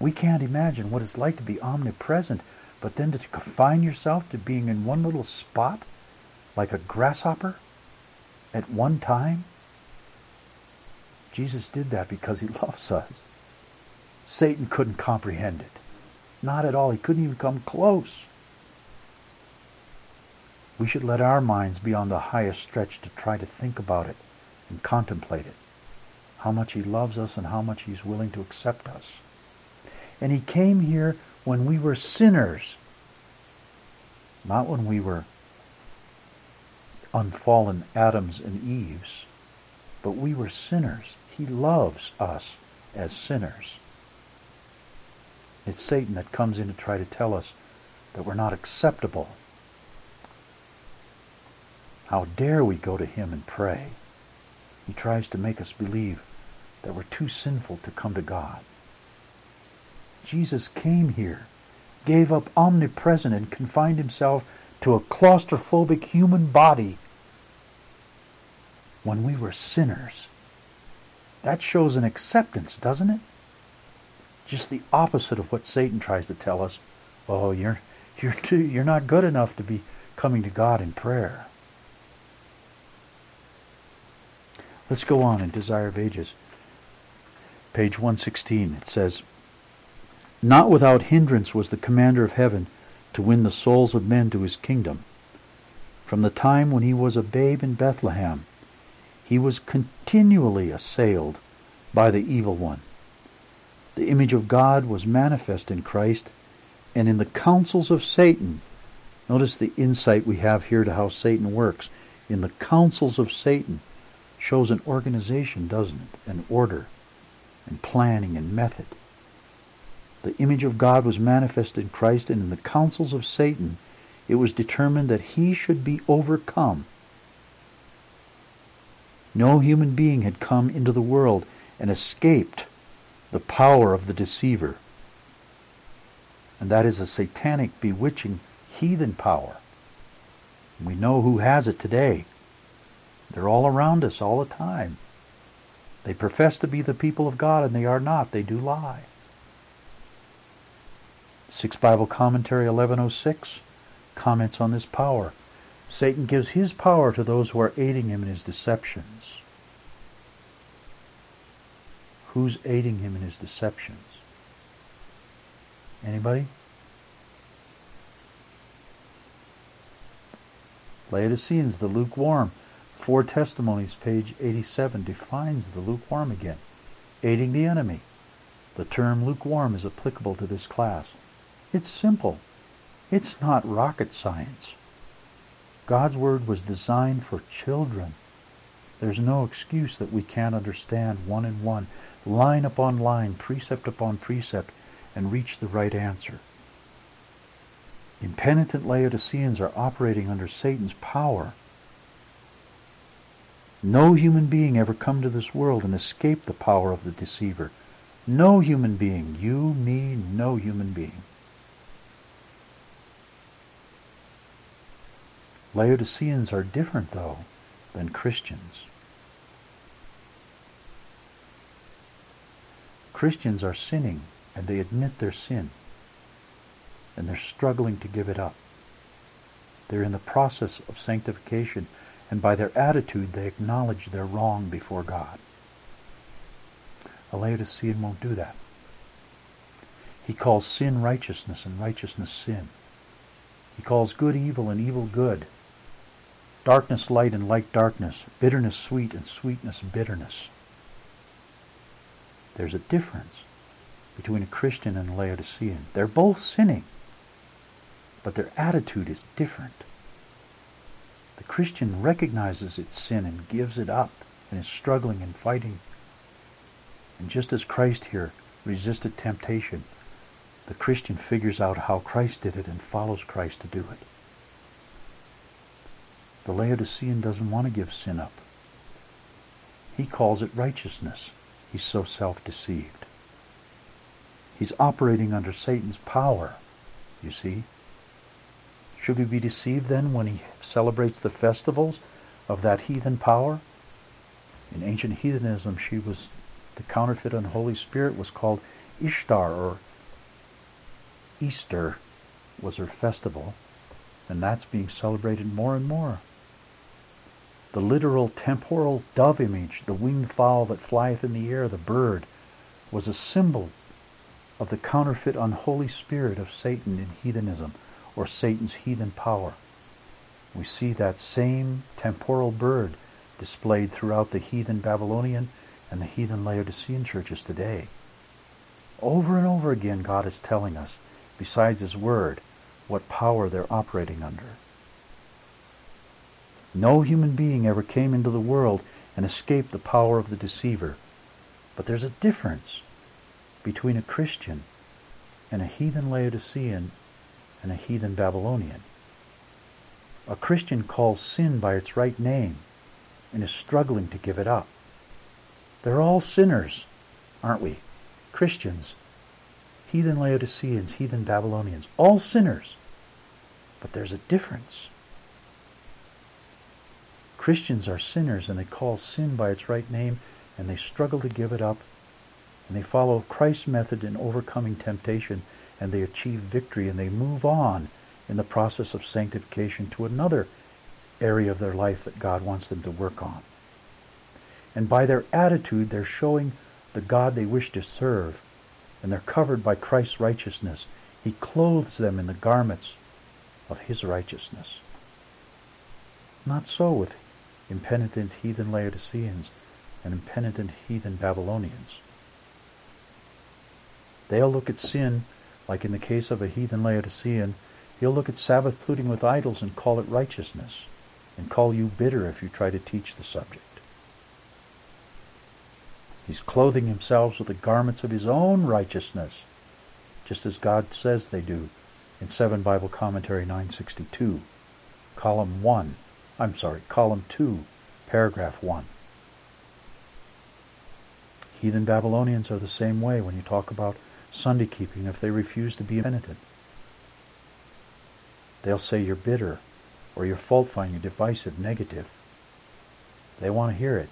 We can't imagine what it's like to be omnipresent, but then to confine yourself to being in one little spot, like a grasshopper, at one time. Jesus did that because he loves us. Satan couldn't comprehend it. Not at all. He couldn't even come close. We should let our minds be on the highest stretch to try to think about it and contemplate it. How much he loves us and how much he's willing to accept us. And he came here when we were sinners. Not when we were unfallen Adams and Eves. But we were sinners. He loves us as sinners. It's Satan that comes in to try to tell us that we're not acceptable. How dare we go to him and pray? He tries to make us believe that we're too sinful to come to God. Jesus came here, gave up omnipresent and confined himself to a claustrophobic human body when we were sinners. That shows an acceptance, doesn't it? Just the opposite of what Satan tries to tell us. Oh, you're not good enough to be coming to God in prayer. Let's go on in Desire of Ages. Page 116, it says, "Not without hindrance was the commander of heaven to win the souls of men to his kingdom. From the time when he was a babe in Bethlehem, he was continually assailed by the evil one. The image of God was manifest in Christ, and in the counsels of Satan." Notice the insight we have here to how Satan works. In the counsels of Satan shows an organization, doesn't it? An order, and planning, and method. The image of God was manifest in Christ, and in the counsels of Satan it was determined that he should be overcome. No human being had come into the world and escaped the power of the deceiver. And that is a satanic, bewitching, heathen power. We know who has it today. They're all around us all the time. They profess to be the people of God, and they are not. They do lie. 6 Bible Commentary 1106 comments on this power. Satan gives his power to those who are aiding him in his deceptions. Who's aiding him in his deceptions? Anybody? Laodiceans, the lukewarm. 4 Testimonies, page 87, defines the lukewarm again. Aiding the enemy. The term lukewarm is applicable to this class. It's simple. It's not rocket science. God's Word was designed for children. There's no excuse that we can't understand one and one, line upon line, precept upon precept, and reach the right answer. Impenitent Laodiceans are operating under Satan's power. No human being ever come to this world and escape the power of the deceiver. No human being. You, me, no human being. Laodiceans are different, though, than Christians. Christians are sinning, and they admit their sin, and they're struggling to give it up. They're in the process of sanctification, and by their attitude they acknowledge they're wrong before God. A Laodicean won't do that. He calls sin righteousness and righteousness sin. He calls good evil and evil good. Darkness light and light darkness. Bitterness sweet and sweetness bitterness. There's a difference between a Christian and a Laodicean. They're both sinning, but their attitude is different. The Christian recognizes its sin and gives it up and is struggling and fighting. And just as Christ here resisted temptation, the Christian figures out how Christ did it and follows Christ to do it. The Laodicean doesn't want to give sin up. He calls it righteousness. He's so self-deceived. He's operating under Satan's power, you see. Should we be deceived then when he celebrates the festivals of that heathen power? In ancient heathenism, the counterfeit unholy spirit was called Ishtar, or Easter was her festival, and that's being celebrated more and more. The literal temporal dove image, the winged fowl that flieth in the air, the bird, was a symbol of the counterfeit unholy spirit of Satan in heathenism, or Satan's heathen power. We see that same temporal bird displayed throughout the heathen Babylonian and the heathen Laodicean churches today. Over and over again, God is telling us, besides His Word, what power they're operating under. No human being ever came into the world and escaped the power of the deceiver. But there's a difference between a Christian and a heathen Laodicean and a heathen Babylonian. A Christian calls sin by its right name and is struggling to give it up. They're all sinners, aren't we? Christians, heathen Laodiceans, heathen Babylonians, all sinners. But there's a difference. Christians are sinners, and they call sin by its right name, and they struggle to give it up, and they follow Christ's method in overcoming temptation, and they achieve victory, and they move on in the process of sanctification to another area of their life that God wants them to work on. And by their attitude, they're showing the God they wish to serve, and they're covered by Christ's righteousness. He clothes them in the garments of His righteousness. Not so with impenitent heathen Laodiceans and impenitent heathen Babylonians. They'll look at sin, like in the case of a heathen Laodicean, he'll look at Sabbath polluting with idols and call it righteousness, and call you bitter if you try to teach the subject. He's clothing himself with the garments of his own righteousness, just as God says they do in 7 Bible Commentary 962, column 2, paragraph 1. Heathen Babylonians are the same way when you talk about Sunday keeping. If they refuse to be penitent, they'll say you're bitter, or you're fault-finding, you're divisive, negative. They want to hear it.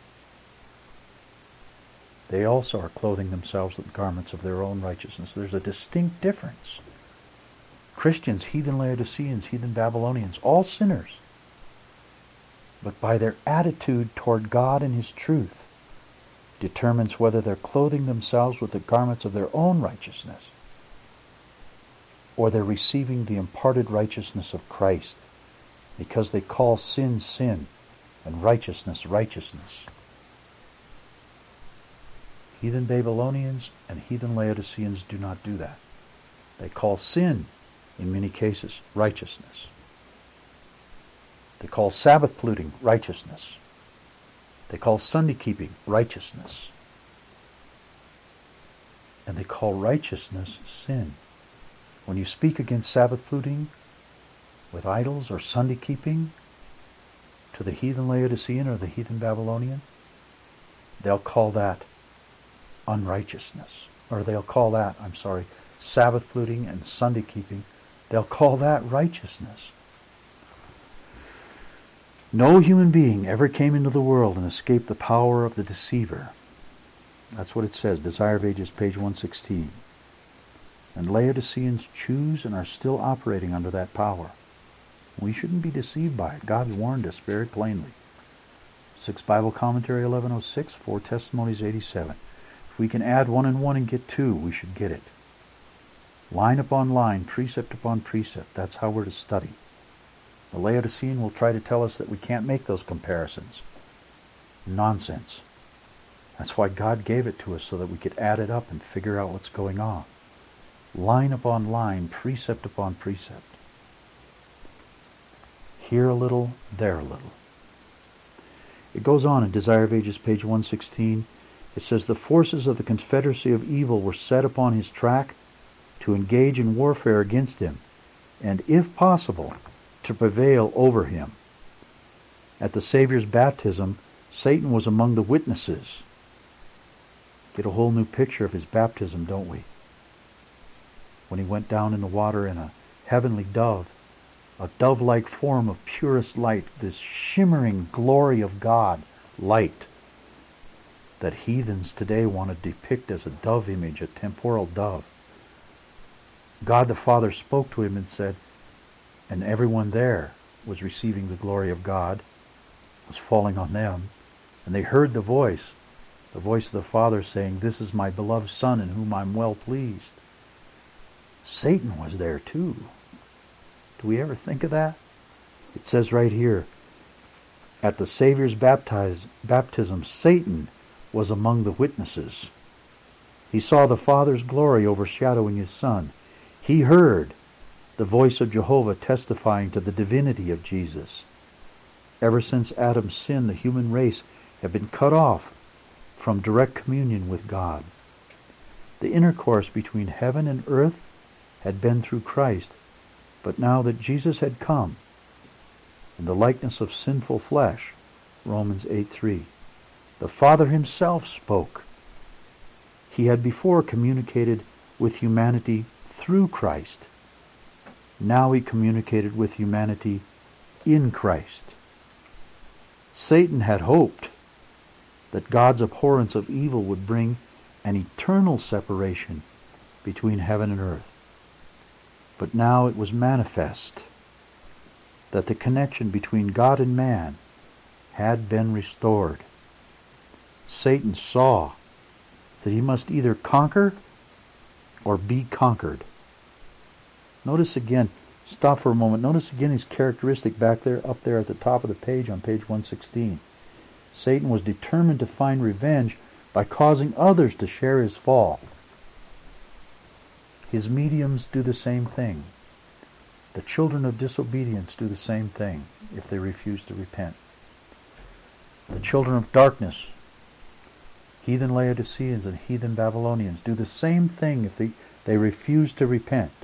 They also are clothing themselves with garments of their own righteousness. There's a distinct difference. Christians, heathen Laodiceans, heathen Babylonians, all sinners. But by their attitude toward God and His truth determines whether they're clothing themselves with the garments of their own righteousness, or they're receiving the imparted righteousness of Christ, because they call sin, sin, and righteousness, righteousness. Heathen Babylonians and heathen Laodiceans do not do that. They call sin, in many cases, righteousness. They call Sabbath polluting righteousness. They call Sunday keeping righteousness. And they call righteousness sin. When you speak against Sabbath polluting with idols or Sunday keeping to the heathen Laodicean or the heathen Babylonian, they'll call that unrighteousness. Or they'll call that, Sabbath polluting and Sunday keeping, they'll call that righteousness. No human being ever came into the world and escaped the power of the deceiver. That's what it says, Desire of Ages, page 116. And Laodiceans choose and are still operating under that power. We shouldn't be deceived by it. God warned us very plainly. 6 Bible Commentary 1106, 4 Testimonies 87. If we can add 1 and 1 and get 2, we should get it. Line upon line, precept upon precept. That's how we're to study. The Laodicean will try to tell us that we can't make those comparisons. Nonsense. That's why God gave it to us, so that we could add it up and figure out what's going on. Line upon line, precept upon precept. Here a little, there a little. It goes on in Desire of Ages, page 116. It says, the forces of the confederacy of evil were set upon his track to engage in warfare against him, and if possible, to prevail over him. At the Savior's baptism, Satan was among the witnesses. Get a whole new picture of his baptism, don't we? When he went down in the water in a heavenly dove, a dove-like form of purest light, this shimmering glory of God, light, that heathens today want to depict as a dove image, a temporal dove. God the Father spoke to him and said, and everyone there was receiving the glory of God, was falling on them, and they heard the voice of the Father saying, "This is my beloved Son in whom I'm well pleased." Satan was there too. Do we ever think of that? It says right here, at the Savior's baptism, Satan was among the witnesses. He saw the Father's glory overshadowing his Son. He heard the voice of Jehovah testifying to the divinity of Jesus. Ever since Adam's sin, the human race had been cut off from direct communion with God. The intercourse between heaven and earth had been through Christ, but now that Jesus had come in the likeness of sinful flesh, Romans 8:3, the Father himself spoke. He had before communicated with humanity through Christ. Now he communicated with humanity in Christ. Satan had hoped that God's abhorrence of evil would bring an eternal separation between heaven and earth. But now it was manifest that the connection between God and man had been restored. Satan saw that he must either conquer or be conquered. Notice again, stop for a moment, notice again his characteristic back there, up there at the top of the page on page 116. Satan was determined to find revenge by causing others to share his fall. His mediums do the same thing. The children of disobedience do the same thing if they refuse to repent. The children of darkness, heathen Laodiceans and heathen Babylonians, do the same thing if they refuse to repent.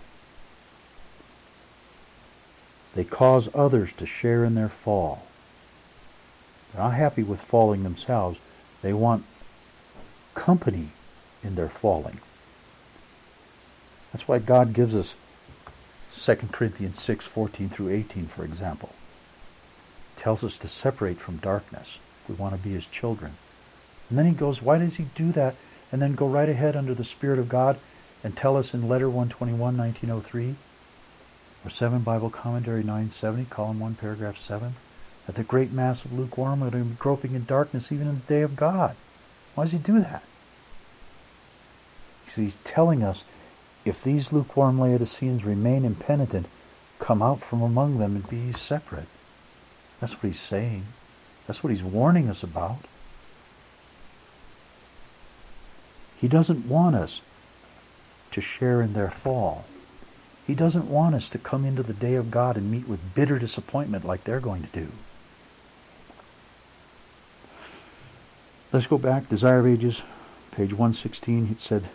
They cause others to share in their fall. They're not happy with falling themselves. They want company in their falling. That's why God gives us 2 Corinthians 6:14 through 18, for example. It tells us to separate from darkness. We want to be his children. And then he goes, why does he do that? And then go right ahead under the Spirit of God and tell us in Letter 121, 1903, or 7 Bible Commentary 970, column 1, paragraph 7, that the great mass of lukewarm are going to be groping in darkness even in the day of God. Why does he do that? He's telling us, if these lukewarm Laodiceans remain impenitent, come out from among them and be separate. That's what he's saying. That's what he's warning us about. He doesn't want us to share in their fall. He doesn't want us to come into the day of God and meet with bitter disappointment like they're going to do. Let's go back, Desire of Ages, page 116. It said,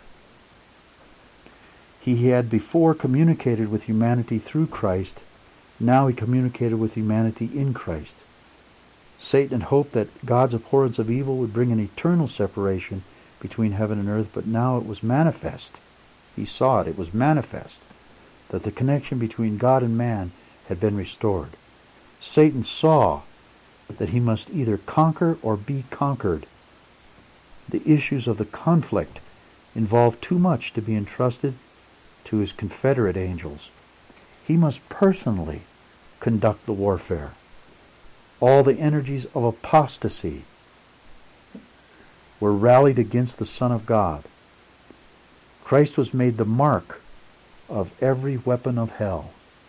he had before communicated with humanity through Christ. Now he communicated with humanity in Christ. Satan had hoped that God's abhorrence of evil would bring an eternal separation between heaven and earth, but now it was manifest. He saw it. It was manifest that the connection between God and man had been restored. Satan saw that he must either conquer or be conquered. The issues of the conflict involved too much to be entrusted to his confederate angels. He must personally conduct the warfare. All the energies of apostasy were rallied against the Son of God. Christ was made the mark of every weapon of hell.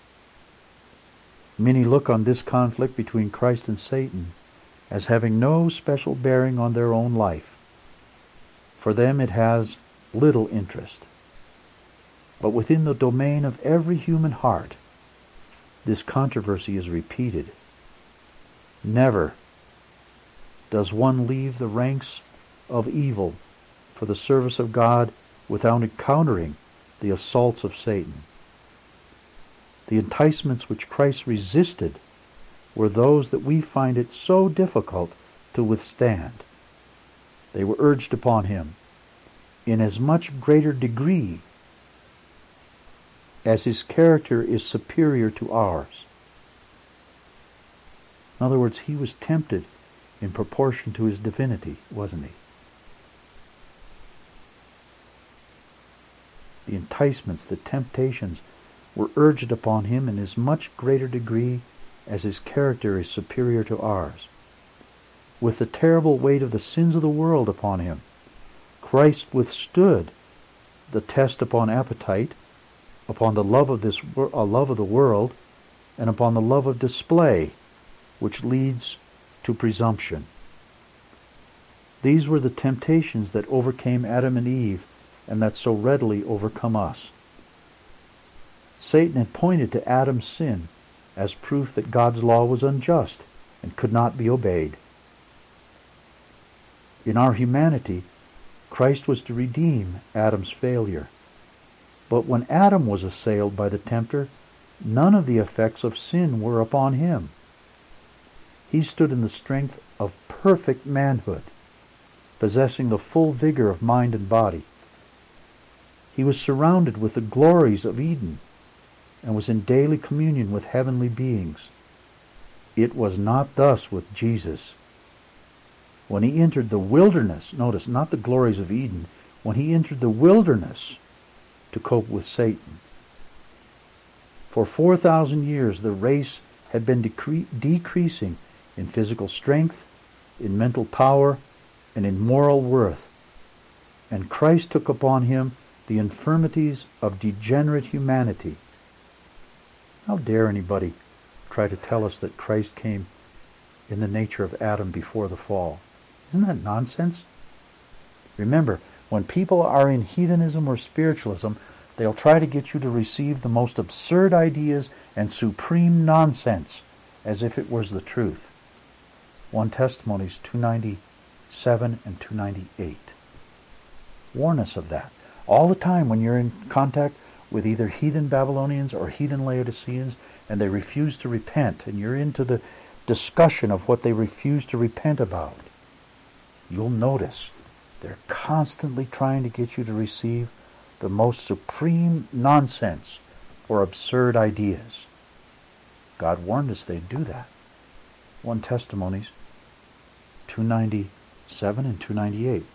Many look on this conflict between Christ and Satan as having no special bearing on their own life. For them it has little interest. But within the domain of every human heart, this controversy is repeated. Never does one leave the ranks of evil for the service of God without encountering the assaults of Satan. The enticements which Christ resisted were those that we find it so difficult to withstand. They were urged upon him in as much greater degree as his character is superior to ours. In other words, he was tempted in proportion to his divinity, wasn't he? the enticements, the temptations were urged upon him in as much greater degree as his character is superior to ours. With the terrible weight of the sins of the world upon him, Christ withstood the test upon appetite, upon the love of the world, and upon the love of display, which leads to presumption. These were the temptations that overcame Adam and Eve, and that so readily overcome us. Satan had pointed to Adam's sin as proof that God's law was unjust and could not be obeyed. In our humanity, Christ was to redeem Adam's failure. But when Adam was assailed by the tempter, none of the effects of sin were upon him. He stood in the strength of perfect manhood, possessing the full vigor of mind and body. He was surrounded with the glories of Eden and was in daily communion with heavenly beings. It was not thus with Jesus. When he entered the wilderness, notice, not the glories of Eden, when he entered the wilderness to cope with Satan. For 4,000 years the race had been decreasing in physical strength, in mental power, and in moral worth. And Christ took upon him the infirmities of degenerate humanity. How dare anybody try to tell us that Christ came in the nature of Adam before the fall? Isn't that nonsense? Remember, when people are in heathenism or spiritualism, they'll try to get you to receive the most absurd ideas and supreme nonsense as if it was the truth. 1 Testimonies 297 and 298. Warn us of that. All the time when you're in contact with either heathen Babylonians or heathen Laodiceans and they refuse to repent, and you're into the discussion of what they refuse to repent about, you'll notice they're constantly trying to get you to receive the most supreme nonsense or absurd ideas. God warned us they'd do that. 1 Testimonies 297 and 298.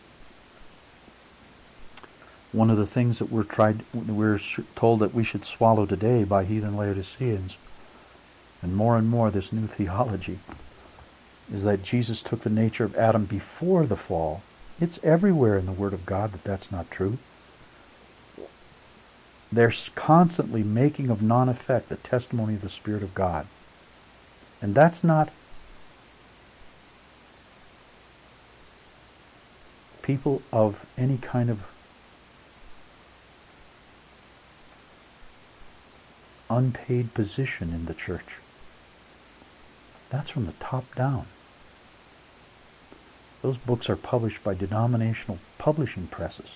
One of the things that we're told that we should swallow today by heathen Laodiceans, and more this new theology, is that Jesus took the nature of Adam before the fall. It's everywhere in the Word of God that that's not true. They're constantly making of non-effect the testimony of the Spirit of God. And that's not people of any kind of unpaid position in the church. That's from the top down. Those books are published by denominational publishing presses.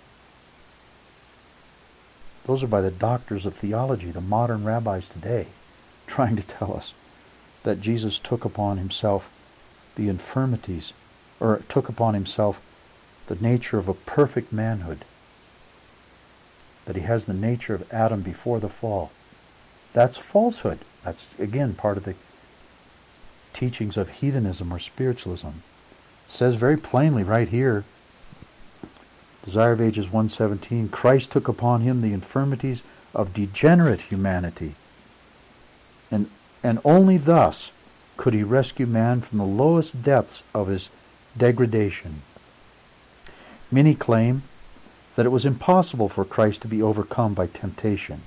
Those are by the doctors of theology, the modern rabbis today, trying to tell us that Jesus took upon himself the infirmities, or took upon himself the nature of a perfect manhood, that he has the nature of Adam before the fall. That's falsehood. That's, again, part of the teachings of heathenism or spiritualism. It says very plainly right here, Desire of Ages 117, Christ took upon him the infirmities of degenerate humanity. And only thus could he rescue man from the lowest depths of his degradation. Many claim that it was impossible for Christ to be overcome by temptation.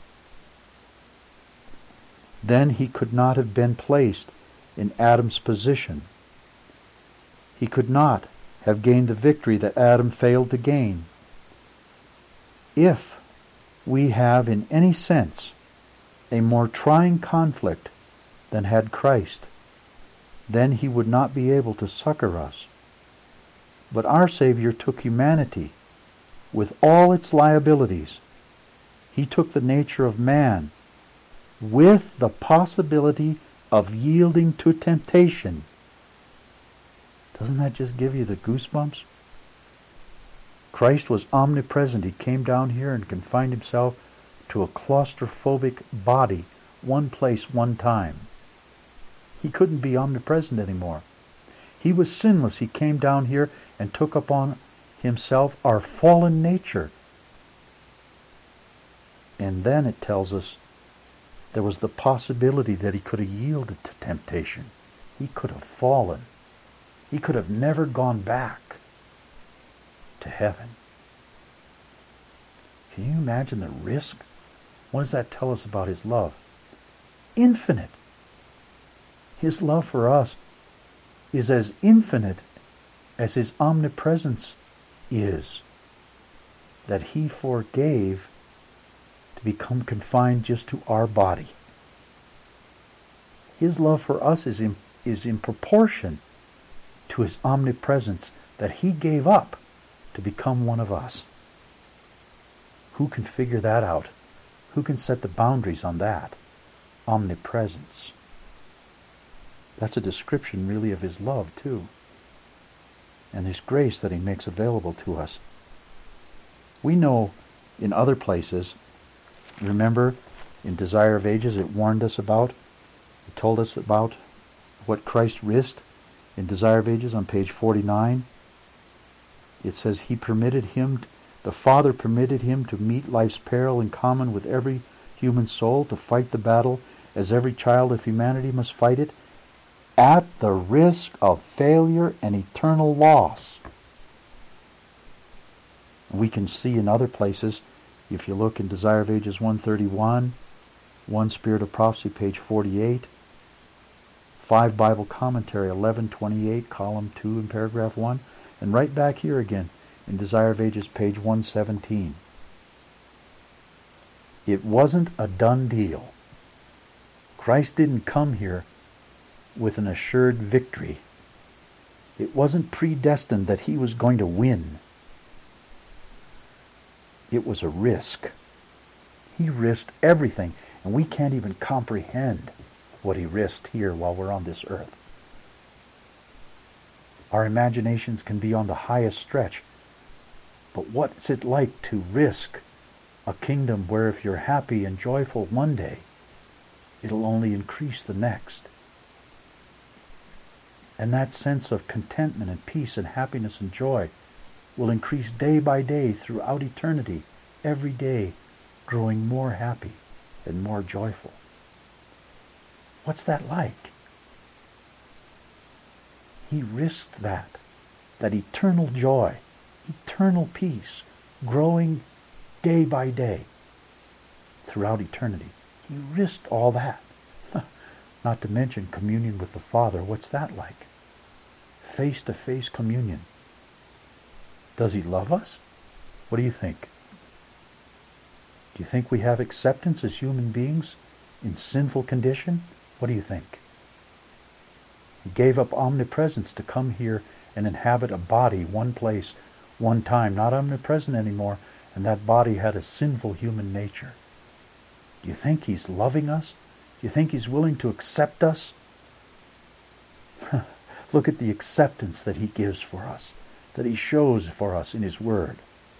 Then he could not have been placed in Adam's position. He could not have gained the victory that Adam failed to gain. If we have in any sense a more trying conflict than had Christ, then he would not be able to succor us. But our Savior took humanity with all its liabilities. He took the nature of man with the possibility of yielding to temptation. Doesn't that just give you the goosebumps? Christ was omnipresent. He came down here and confined himself to a claustrophobic body, one place, one time. He couldn't be omnipresent anymore. He was sinless. He came down here and took upon himself our fallen nature. And then it tells us there was the possibility that he could have yielded to temptation. He could have fallen. He could have never gone back to heaven. Can you imagine the risk? What does that tell us about his love? Infinite. His love for us is as infinite as his omnipresence is, that he forgave to become confined just to our body. His love for us is in proportion to his omnipresence, that he gave up to become one of us. Who can figure that out? Who can set the boundaries on that? Omnipresence. That's a description really of his love too, and his grace that he makes available to us. We know in other places, remember in Desire of Ages it warned us about, it told us about what Christ risked in Desire of Ages on page 49. It says the Father permitted him to meet life's peril in common with every human soul, to fight the battle as every child of humanity must fight it, at the risk of failure and eternal loss. We can see in other places, if you look in Desire of Ages 131, One Spirit of Prophecy, page 48, 5 Bible Commentary 1128, column 2 in paragraph 1, and right back here again in Desire of Ages, page 117. It wasn't a done deal. Christ didn't come here with an assured victory. It wasn't predestined that he was going to win. It was a risk. He risked everything, and we can't even comprehend what he risked here while we're on this earth. Our imaginations can be on the highest stretch, but what's it like to risk a kingdom where if you're happy and joyful one day, it'll only increase the next? And that sense of contentment and peace and happiness and joy will increase day by day throughout eternity, every day growing more happy and more joyful. What's that like? He risked that eternal joy, eternal peace, growing day by day throughout eternity. He risked all that. Not to mention communion with the Father. What's that like? Face-to-face communion. Does he love us? What do you think? Do you think we have acceptance as human beings in sinful condition? What do you think? He gave up omnipresence to come here and inhabit a body, one place, one time, not omnipresent anymore, and that body had a sinful human nature. Do you think he's loving us? Do you think he's willing to accept us? Look at the acceptance that he gives for us, that he shows for us in his word.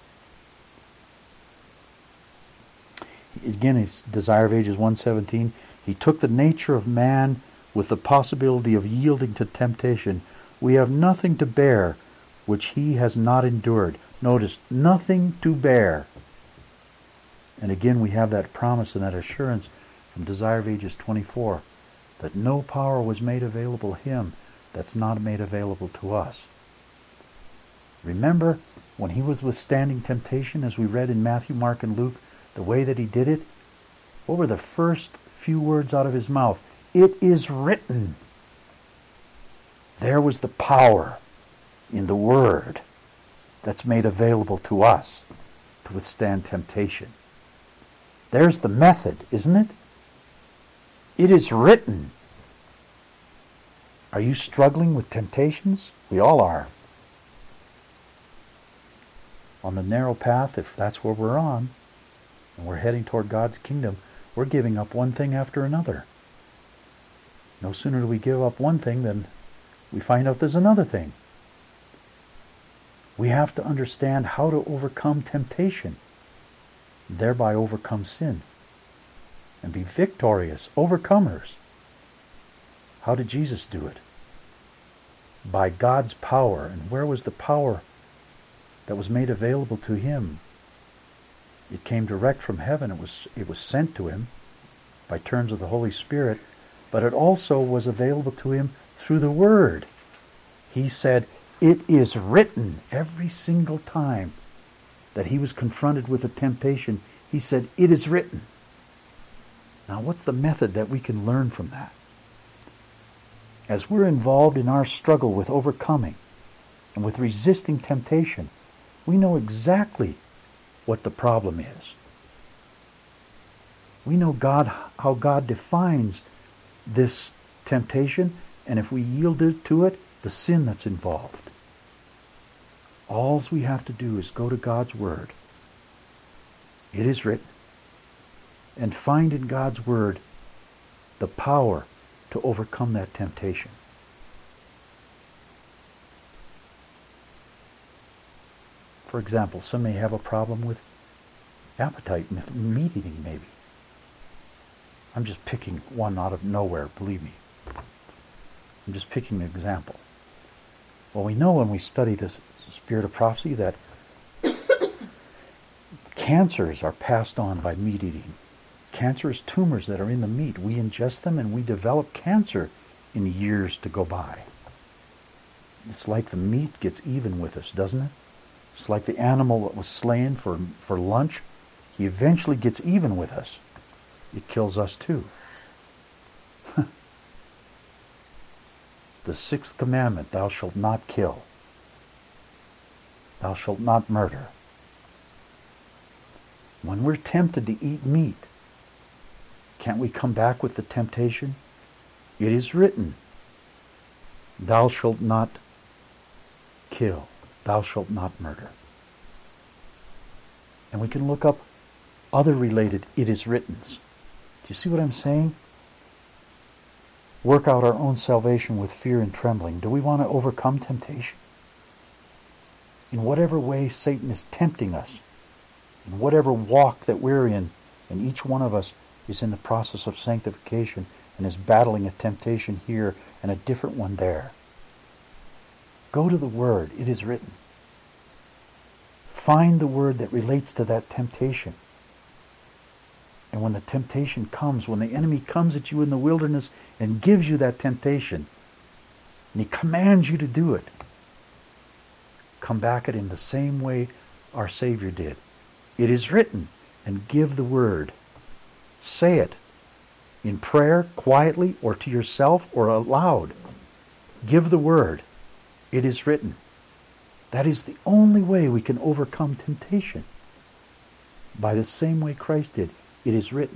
Again, it's Desire of Ages 117. He took the nature of man with the possibility of yielding to temptation. We have nothing to bear which he has not endured. Notice, nothing to bear. And again, we have that promise and that assurance from Desire of Ages 24, that no power was made available to him that's not made available to us. Remember, when he was withstanding temptation, as we read in Matthew, Mark, and Luke, the way that he did it, what were the first few words out of his mouth? It is written. There was the power in the word that's made available to us to withstand temptation. There's the method, isn't it? It is written. Are you struggling with temptations? We all are. On the narrow path, if that's where we're on, and we're heading toward God's kingdom, we're giving up one thing after another. No sooner do we give up one thing than we find out there's another thing. We have to understand how to overcome temptation, thereby overcome sin, and be victorious, overcomers. How did Jesus do it? By God's power. And where was the power that was made available to him? It came direct from heaven. It was sent to him by terms of the Holy Spirit, but it also was available to him through the Word. He said, "It is written," every single time that he was confronted with a temptation. He said, "It is written." Now, what's the method that we can learn from that? As we're involved in our struggle with overcoming and with resisting temptation, we know exactly what the problem is. We know how God defines this temptation, and if we yield to it, the sin that's involved. All we have to do is go to God's Word. It is written. And find in God's Word the power to overcome that temptation. For example, some may have a problem with appetite, meat eating maybe. I'm just picking one out of nowhere, believe me. I'm just picking an example. Well, we know when we study the spirit of prophecy that cancers are passed on by meat eating. Cancerous tumors that are in the meat, we ingest them and we develop cancer in years to go by. It's like the meat gets even with us, doesn't it? It's like the animal that was slain for lunch. He eventually gets even with us. It kills us too. The sixth commandment, thou shalt not kill. Thou shalt not murder. When we're tempted to eat meat, can't we come back with the temptation? It is written, thou shalt not kill. Thou shalt not murder. And we can look up other related it is writtens. Do you see what I'm saying? Work out our own salvation with fear and trembling. Do we want to overcome temptation? In whatever way Satan is tempting us, in whatever walk that we're in, and each one of us is in the process of sanctification and is battling a temptation here and a different one there. Go to the Word. It is written. Find the word that relates to that temptation. And when the temptation comes, when the enemy comes at you in the wilderness and gives you that temptation, and he commands you to do it, come back at him the same way our Savior did. It is written, and give the word. Say it in prayer, quietly, or to yourself, or aloud. Give the word. It is written. That is the only way we can overcome temptation. By the same way Christ did. It is written.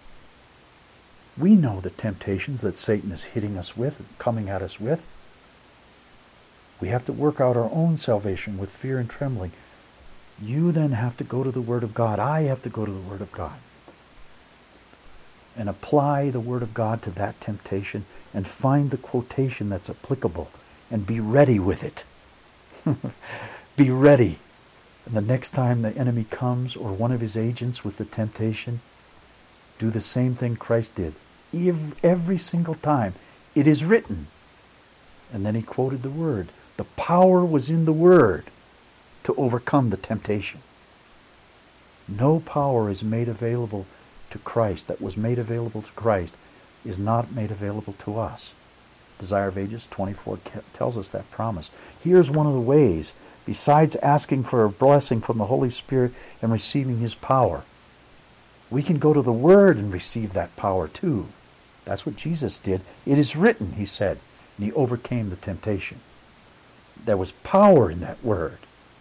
We know the temptations that Satan is hitting us with, coming at us with. We have to work out our own salvation with fear and trembling. You then have to go to the Word of God. I have to go to the Word of God. And apply the Word of God to that temptation and find the quotation that's applicable and be ready with it. Be ready. And the next time the enemy comes or one of his agents with the temptation, do the same thing Christ did. Every single time. It is written. And then he quoted the Word. The power was in the Word to overcome the temptation. No power is made available to Christ that was made available to Christ is not made available to us. Desire of Ages 24 tells us that promise. Here's one of the ways, besides asking for a blessing from the Holy Spirit and receiving His power. We can go to the Word and receive that power too. That's what Jesus did. It is written, He said, and He overcame the temptation. There was power in that Word.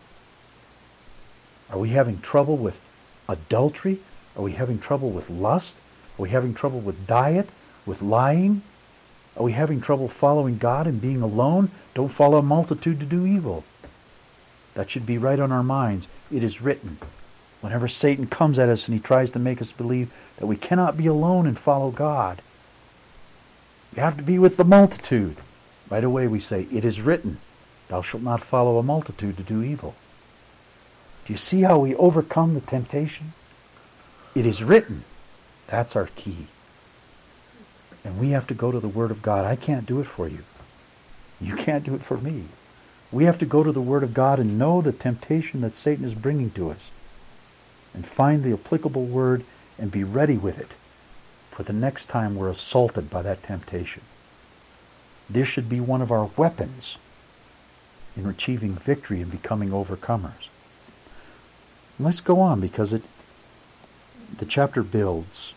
Are we having trouble with adultery? Are we having trouble with lust? Are we having trouble with diet, with lying? Are we having trouble following God and being alone? Don't follow a multitude to do evil. That should be right on our minds. It is written. Whenever Satan comes at us and he tries to make us believe that we cannot be alone and follow God, you have to be with the multitude. Right away we say, it is written, thou shalt not follow a multitude to do evil. Do you see how we overcome the temptation? It is written. That's our key. And we have to go to the Word of God. I can't do it for you. You can't do it for me. We have to go to the Word of God and know the temptation that Satan is bringing to us. and find the applicable word and be ready with it for the next time we're assaulted by that temptation. This should be one of our weapons in achieving victory and becoming overcomers. And let's go on, because the chapter builds.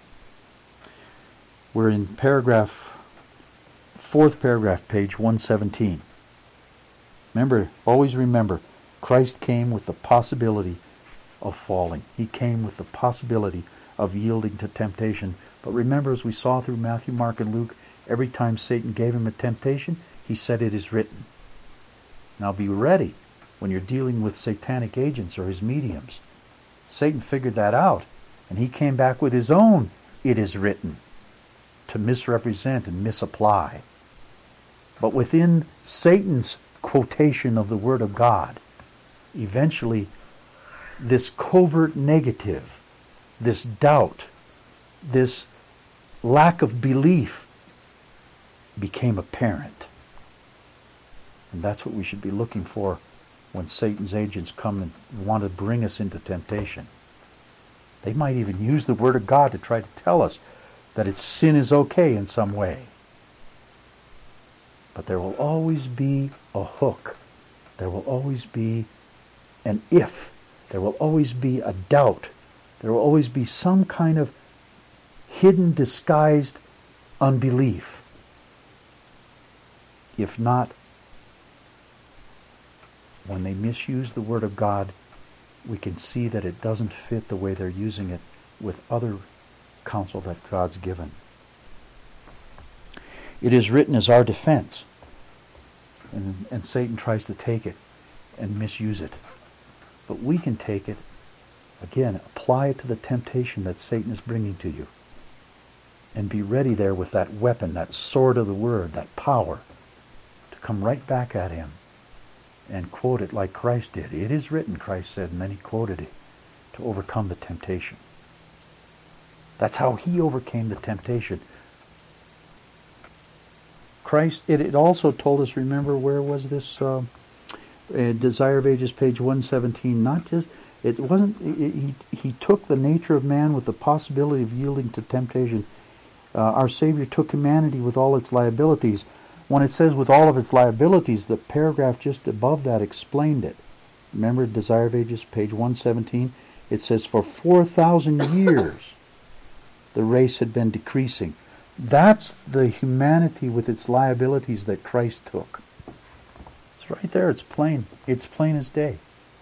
We're in fourth paragraph, page 117. Always remember, Christ came with the possibility of falling. He came with the possibility of yielding to temptation. But remember, as we saw through Matthew, Mark, and Luke, every time Satan gave him a temptation, he said, "It is written." Now be ready when you're dealing with satanic agents or his mediums. Satan figured that out, and he came back with his own "it is written" to misrepresent and misapply. But within Satan's quotation of the Word of God, eventually this covert negative, this doubt, this lack of belief became apparent. And that's what we should be looking for when Satan's agents come and want to bring us into temptation. They might even use the Word of God to try to tell us that sin is okay in some way. But there will always be a hook. There will always be an if. There will always be a doubt. There will always be some kind of hidden, disguised unbelief. If not, when they misuse the Word of God, we can see that it doesn't fit the way they're using it with other counsel that God's given. It is written as our defense. And Satan tries to take it and misuse it. But we can take it, again, apply it to the temptation that Satan is bringing to you. And be ready there with that weapon, that sword of the Word, that power, to come right back at him and quote it like Christ did. "It is written," Christ said, and then he quoted it to overcome the temptation. That's how he overcame the temptation. Christ, it also told us, remember, where was this? Desire of Ages, page 117. Not just, it wasn't, he took the nature of man with the possibility of yielding to temptation. Our Savior took humanity with all its liabilities. When it says with all of its liabilities, the paragraph just above that explained it. Remember, Desire of Ages, page 117? It says, for 4,000 years, the race had been decreasing. That's the humanity with its liabilities that Christ took. It's right there. It's plain. It's plain as day.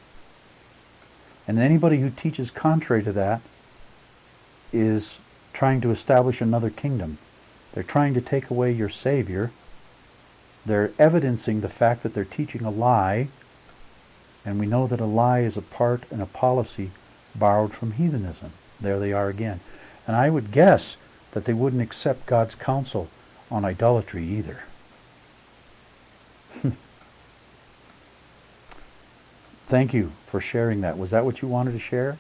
And anybody who teaches contrary to that is trying to establish another kingdom. They're trying to take away your Savior. They're evidencing the fact that they're teaching a lie, and we know that a lie is a part and a policy borrowed from heathenism. There they are again. And I would guess that they wouldn't accept God's counsel on idolatry either. Thank you for sharing that. Was that what you wanted to share?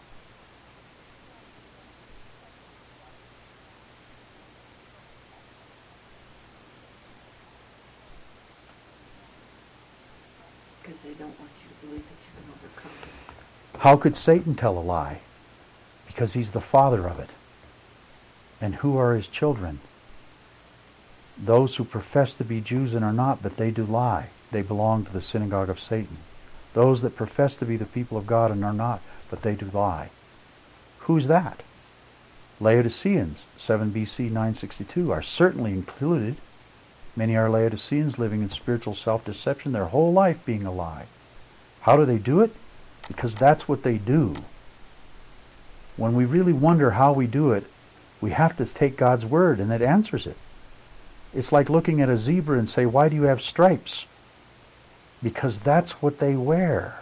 Because they don't want you to believe that you can overcome it. How could Satan tell a lie? Because he's the father of it. And who are his children? Those who profess to be Jews and are not, but they do lie. They belong to the synagogue of Satan. Those that profess to be the people of God and are not, but they do lie. Who's that? Laodiceans, 7 BC, 962, are certainly included. Many are Laodiceans living in spiritual self-deception, their whole life being a lie. How do they do it? Because that's what they do. When we really wonder how we do it, we have to take God's word, and it answers it. It's like looking at a zebra and say, why do you have stripes? Because that's what they wear.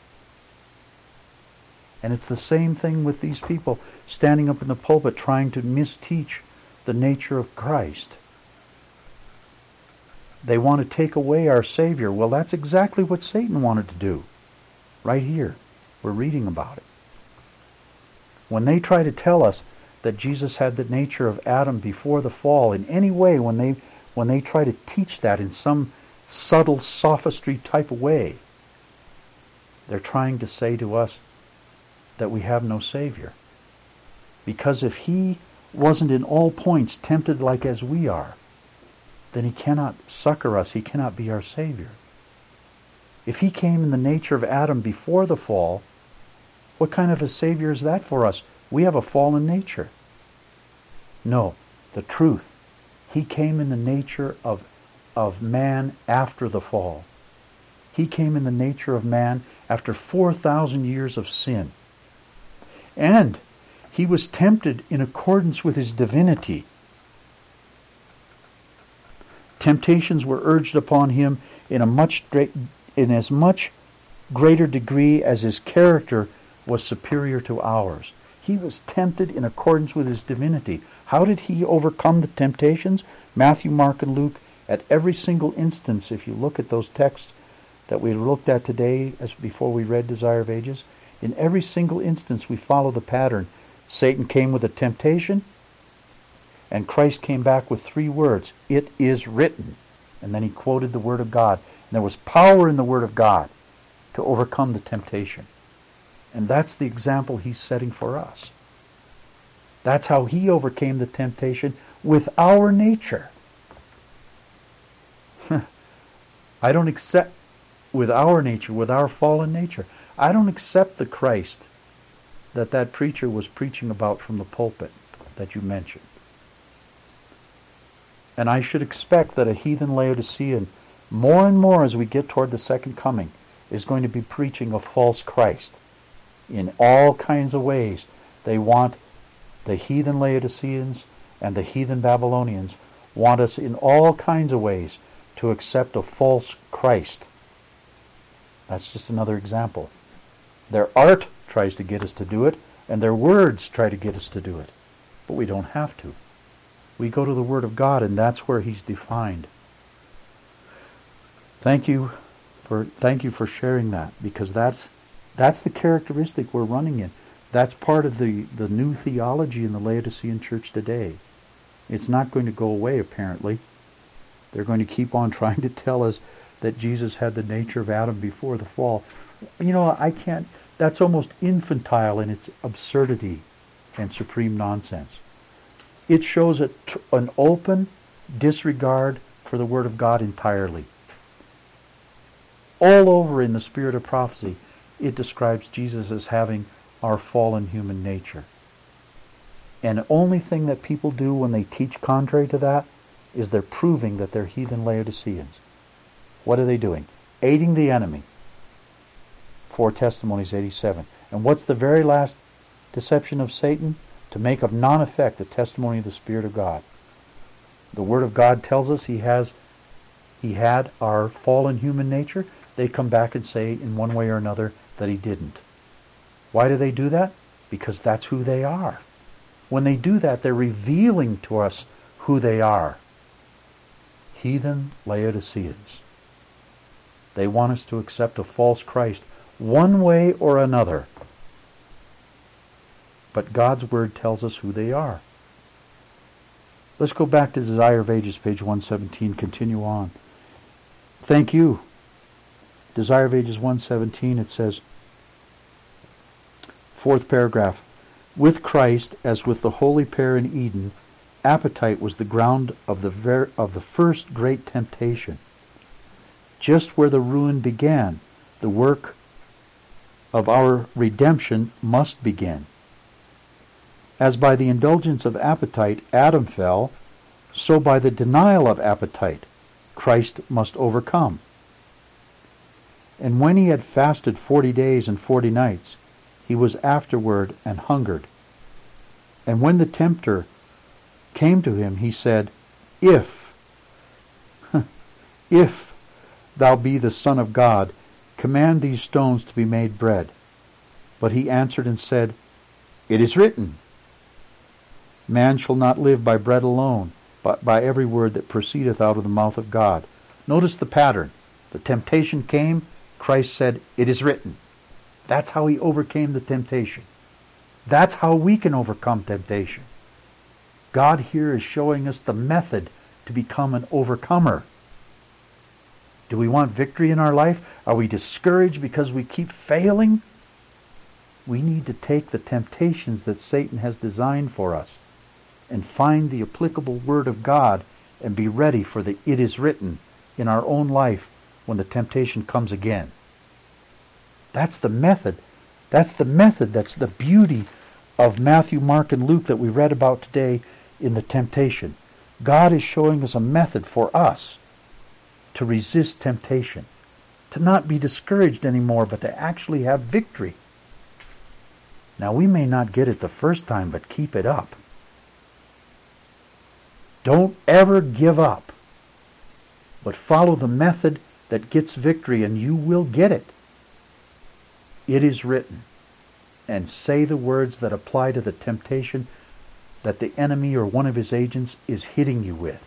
And it's the same thing with these people standing up in the pulpit trying to misteach the nature of Christ. They want to take away our Savior. Well, that's exactly what Satan wanted to do. Right here. We're reading about it. When they try to tell us that Jesus had the nature of Adam before the fall, in any way, when they try to teach that in some subtle sophistry type of way, they're trying to say to us, that we have no Savior. Because if he wasn't in all points tempted like as we are, then he cannot succor us. He cannot be our Savior. If he came in the nature of Adam before the fall, what kind of a Savior is that for us? We have a fallen nature. No, the truth. He came in the nature of man after the fall. He came in the nature of man after 4,000 years of sin. And he was tempted in accordance with his divinity. Temptations were urged upon him in as much greater degree as his character was superior to ours. He was tempted in accordance with his divinity. How did he overcome the temptations? Matthew, Mark, and Luke, at every single instance, if you look at those texts that we looked at today as before we read Desire of Ages, in every single instance we follow the pattern. Satan came with a temptation, and Christ came back with 3 words. It is written. And then he quoted the Word of God. And there was power in the Word of God to overcome the temptation. And that's the example he's setting for us. That's how he overcame the temptation with our nature. I don't accept, with our nature, with our fallen nature, I don't accept the Christ that preacher was preaching about from the pulpit that you mentioned. And I should expect that a heathen Laodicean, more and more as we get toward the second coming, is going to be preaching a false Christ in all kinds of ways. They want, the heathen Laodiceans and the heathen Babylonians want us in all kinds of ways to accept a false Christ. That's just another example. Their art tries to get us to do it, and their words try to get us to do it. But we don't have to. We go to the Word of God, and that's where he's defined. Thank you for sharing that, because that's the characteristic we're running in. That's part of the new theology in the Laodicean church today. It's not going to go away, apparently. They're going to keep on trying to tell us that Jesus had the nature of Adam before the fall. You know, I can't. That's almost infantile in its absurdity and supreme nonsense. It shows an open disregard for the Word of God entirely. All over in the Spirit of Prophecy, it describes Jesus as having our fallen human nature. And the only thing that people do when they teach contrary to that is they're proving that they're heathen Laodiceans. What are they doing? Aiding the enemy. 4 Testimonies 87. And what's the very last deception of Satan? To make of non-effect the testimony of the Spirit of God. The Word of God tells us he had our fallen human nature. They come back and say in one way or another that he didn't. Why do they do that? Because that's who they are. When they do that, they're revealing to us who they are. Heathen Laodiceans. They want us to accept a false Christ one way or another. But God's Word tells us who they are. Let's go back to Desire of Ages, page 117, continue on. Thank you. Desire of Ages 117, it says, 4th paragraph, with Christ, as with the holy pair in Eden, appetite was the ground of the first great temptation. Just where the ruin began, the work of our redemption must begin. As by the indulgence of appetite Adam fell, so by the denial of appetite Christ must overcome. And when he had fasted 40 days and 40 nights, he was afterward and hungered. And when the tempter came to him, he said, If thou be the Son of God, command these stones to be made bread. But he answered and said, It is written, Man shall not live by bread alone, but by every word that proceedeth out of the mouth of God. Notice the pattern. The temptation came, Christ said, It is written. That's how he overcame the temptation. That's how we can overcome temptation. God here is showing us the method to become an overcomer. Do we want victory in our life? Are we discouraged because we keep failing? We need to take the temptations that Satan has designed for us and find the applicable Word of God and be ready for the "it is written" in our own life when the temptation comes again. That's the method. That's the beauty of Matthew, Mark, and Luke that we read about today in the temptation. God is showing us a method for us to resist temptation, to not be discouraged anymore, but to actually have victory. Now, we may not get it the first time, but keep it up. Don't ever give up, but follow the method that gets victory, and you will get it. It is written. And say the words that apply to the temptation that the enemy or one of his agents is hitting you with.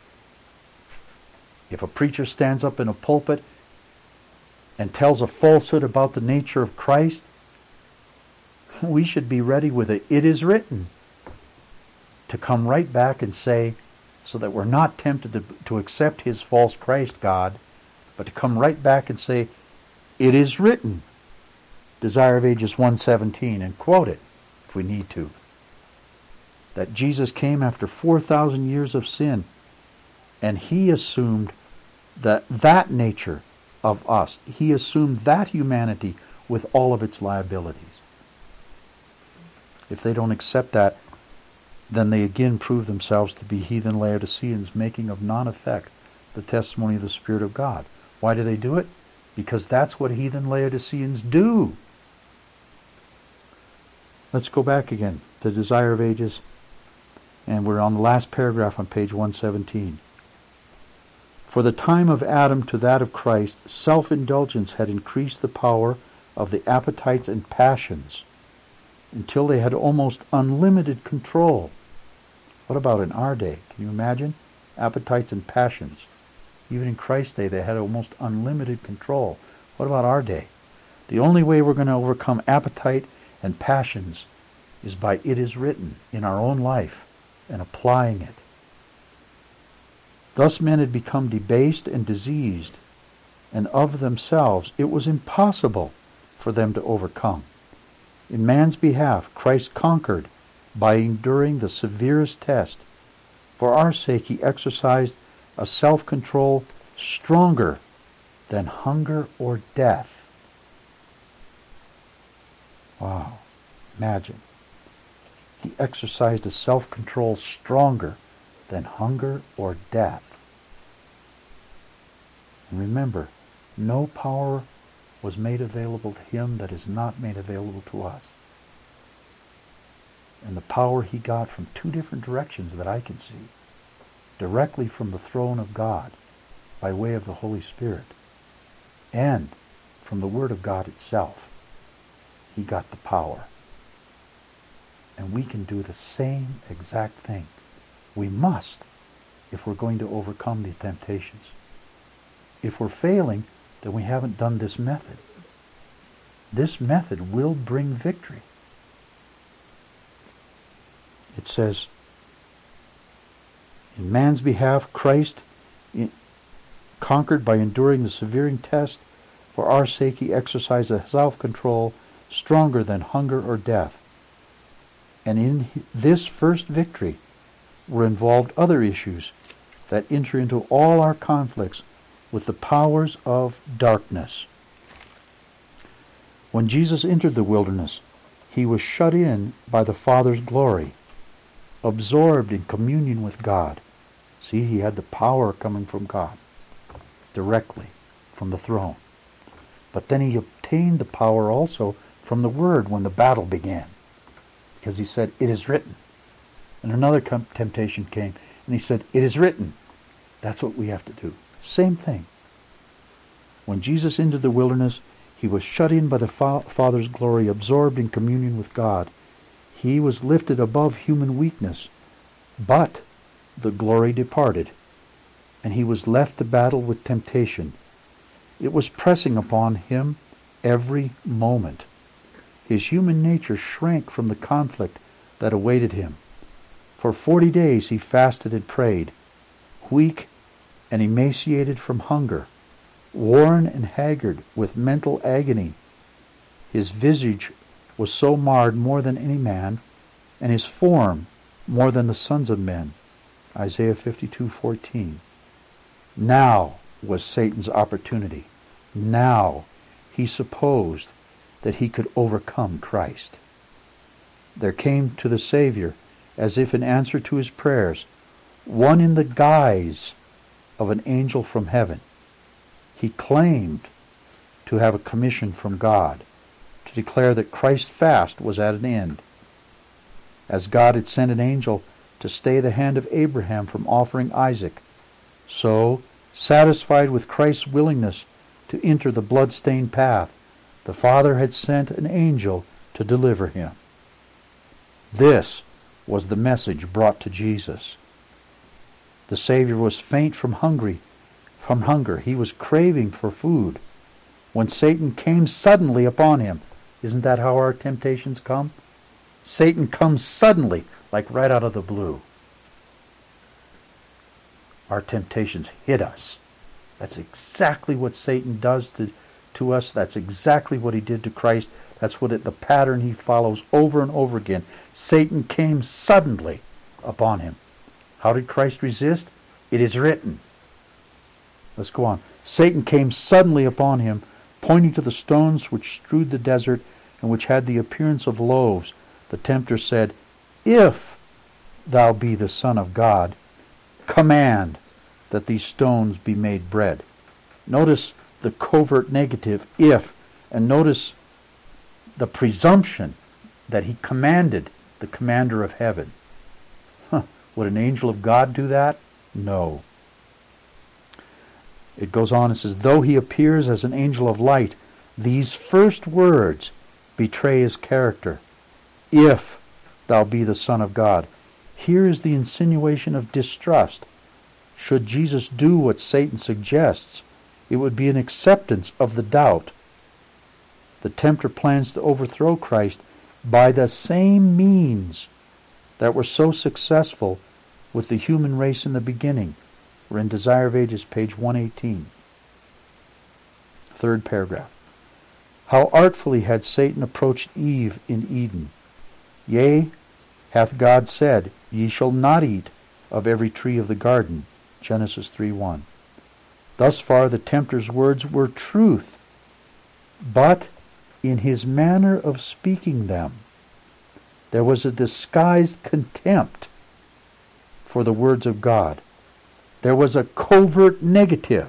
If a preacher stands up in a pulpit and tells a falsehood about the nature of Christ, we should be ready with it "it is written" to come right back and say, so that we're not tempted to accept his false Christ God, but to come right back and say, "It is written." Desire of Ages 1:17, and quote it if we need to. That Jesus came after 4,000 years of sin, and he assumed that nature of us. He assumed that humanity with all of its liabilities. If they don't accept that, then they again prove themselves to be heathen Laodiceans, making of non-effect the testimony of the Spirit of God. Why do they do it? Because that's what heathen Laodiceans do. Let's go back again to Desire of Ages, and we're on the last paragraph on page 117. For the time of Adam to that of Christ, self-indulgence had increased the power of the appetites and passions until they had almost unlimited control. What about in our day? Can you imagine? Appetites and passions. Even in Christ's day, they had almost unlimited control. What about our day? The only way we're going to overcome appetite and passions is by "it is written" in our own life and applying it. Thus men had become debased and diseased, and of themselves it was impossible for them to overcome. In man's behalf, Christ conquered by enduring the severest test. For our sake he exercised a self-control stronger than hunger or death. Wow, imagine. He exercised a self-control stronger than hunger or death. And remember, no power was made available to him that is not made available to us. And the power he got from two different directions that I can see. Directly from the throne of God by way of the Holy Spirit, and from the Word of God itself. He got the power. And we can do the same exact thing. We must, if we're going to overcome these temptations. If we're failing, then we haven't done this method. This method will bring victory. It says, in man's behalf, Christ conquered by enduring the severe test. For our sake he exercised a self-control stronger than hunger or death. And in this first victory were involved other issues that enter into all our conflicts with the powers of darkness. When Jesus entered the wilderness, he was shut in by the Father's glory, absorbed in communion with God. See, he had the power coming from God, directly from the throne. But then he obtained the power also from the Word when the battle began, because he said, "It is written." And another temptation came, and he said, "It is written." That's what we have to do. Same thing. When Jesus entered the wilderness, he was shut in by the Father's glory, absorbed in communion with God. He was lifted above human weakness, but the glory departed, and he was left to battle with temptation. It was pressing upon him every moment. His human nature shrank from the conflict that awaited him. For 40 days he fasted and prayed, weak and emaciated from hunger, worn and haggard with mental agony. His visage was so marred more than any man, and his form more than the sons of men. Isaiah 52:14. Now was Satan's opportunity. Now he supposed that he could overcome Christ. There came to the Savior, as if in answer to his prayers, one in the guise of an angel from heaven. He claimed to have a commission from God to declare that Christ's fast was at an end. As God had sent an angel to stay the hand of Abraham from offering Isaac, so, satisfied with Christ's willingness to enter the blood-stained path, the Father had sent an angel to deliver him. This was the message brought to Jesus. The Savior was faint from hunger. He was craving for food. When Satan came suddenly upon him, isn't that how our temptations come? Satan comes suddenly, like right out of the blue. Our temptations hit us. That's exactly what Satan does to us. That's exactly what he did to Christ. That's the pattern he follows over and over again. Satan came suddenly upon him. How did Christ resist? It is written. Let's go on. Satan came suddenly upon him, pointing to the stones which strewed the desert and which had the appearance of loaves. The tempter said, "If thou be the Son of God, command that these stones be made bread." Notice the covert negative, if, and notice the presumption that he commanded the commander of heaven. Would an angel of God do that? No. It goes on and says, though he appears as an angel of light, these first words betray his character. If thou be the Son of God. Here is the insinuation of distrust. Should Jesus do what Satan suggests, it would be an acceptance of the doubt. The tempter plans to overthrow Christ by the same means that were so successful with the human race in the beginning. We're in Desire of Ages, page 118. Third paragraph. How artfully had Satan approached Eve in Eden. Yea, hath God said, Ye shall not eat of every tree of the garden. Genesis 3:1. Thus far the tempter's words were truth, but in his manner of speaking them, there was a disguised contempt for the words of God. There was a covert negative,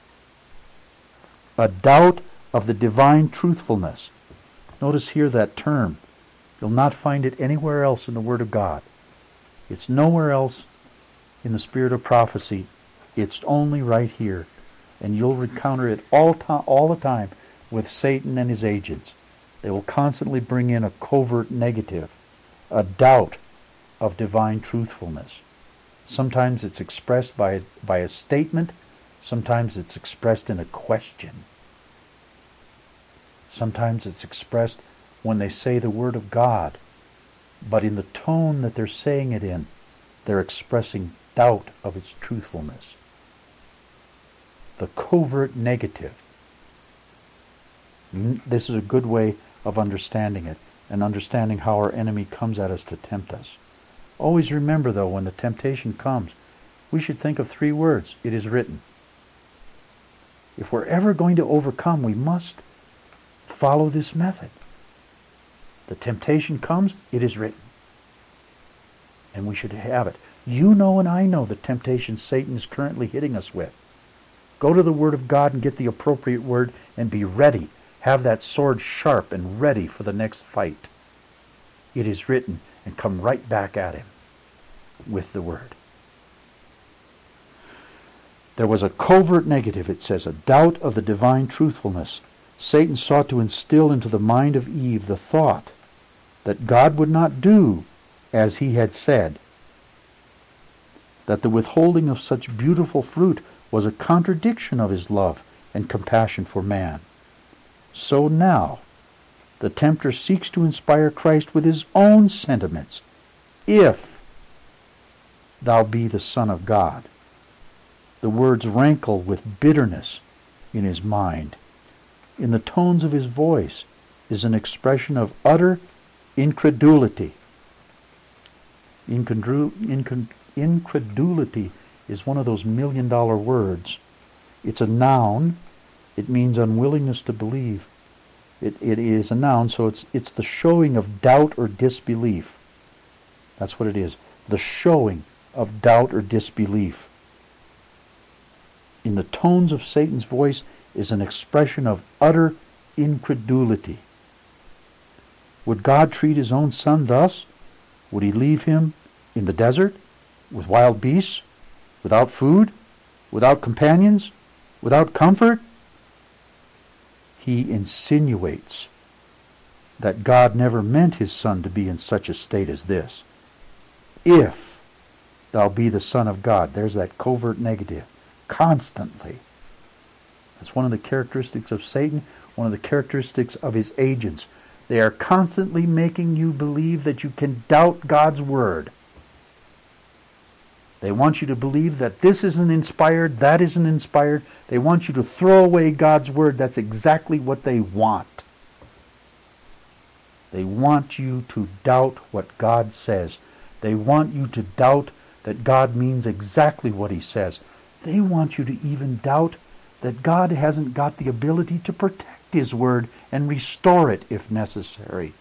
a doubt of the divine truthfulness. Notice here that term. You'll not find it anywhere else in the Word of God. It's nowhere else in the spirit of prophecy. It's only right here. And you'll encounter it all the time with Satan and his agents. They will constantly bring in a covert negative, a doubt of divine truthfulness. Sometimes it's expressed by a statement. Sometimes it's expressed in a question. Sometimes it's expressed when they say the Word of God. But in the tone that they're saying it in, they're expressing doubt of its truthfulness. The covert negative. This is a good way of understanding it and understanding how our enemy comes at us to tempt us. Always remember, though, when the temptation comes, we should think of 3 words. It is written. If we're ever going to overcome, we must follow this method. The temptation comes, it is written. And we should have it. You know and I know the temptation Satan is currently hitting us with. Go to the Word of God and get the appropriate word and be ready. Have that sword sharp and ready for the next fight. It is written, and come right back at him with the Word. There was a covert negative, it says, a doubt of the divine truthfulness. Satan sought to instill into the mind of Eve the thought that God would not do as he had said, that the withholding of such beautiful fruit was a contradiction of his love and compassion for man. So now, the tempter seeks to inspire Christ with his own sentiments. If thou be the Son of God. The words rankle with bitterness in his mind. In the tones of his voice, is an expression of utter incredulity. Incredulity is one of those $1,000,000 words. It's a noun. It means unwillingness to believe. It is a noun, so it's the showing of doubt or disbelief. That's what it is. The showing of doubt or disbelief. In the tones of Satan's voice is an expression of utter incredulity. Would God treat his own son thus? Would he leave him in the desert with wild beasts, without food, without companions, without comfort? He insinuates that God never meant his son to be in such a state as this. If thou be the Son of God. There's that covert negative. Constantly. That's one of the characteristics of Satan, one of the characteristics of his agents. They are constantly making you believe that you can doubt God's word. They want you to believe that this isn't inspired, that isn't inspired. They want you to throw away God's word. That's exactly what they want. They want you to doubt what God says. They want you to doubt that God means exactly what he says. They want you to even doubt that God hasn't got the ability to protect his word and restore it if necessary.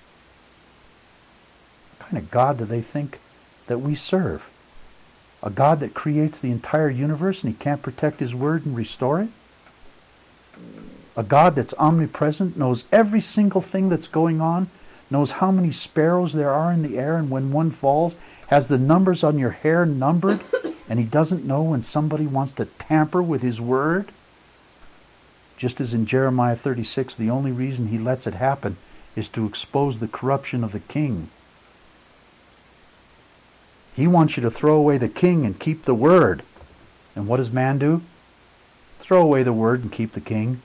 What kind of God do they think that we serve? A God that creates the entire universe and he can't protect his word and restore it? A God that's omnipresent, knows every single thing that's going on, knows how many sparrows there are in the air, and when one falls, has the numbers on your hair numbered, and he doesn't know when somebody wants to tamper with his word? Just as in Jeremiah 36, the only reason he lets it happen is to expose the corruption of the king. He wants you to throw away the king and keep the word. And what does man do? Throw away the word and keep the king.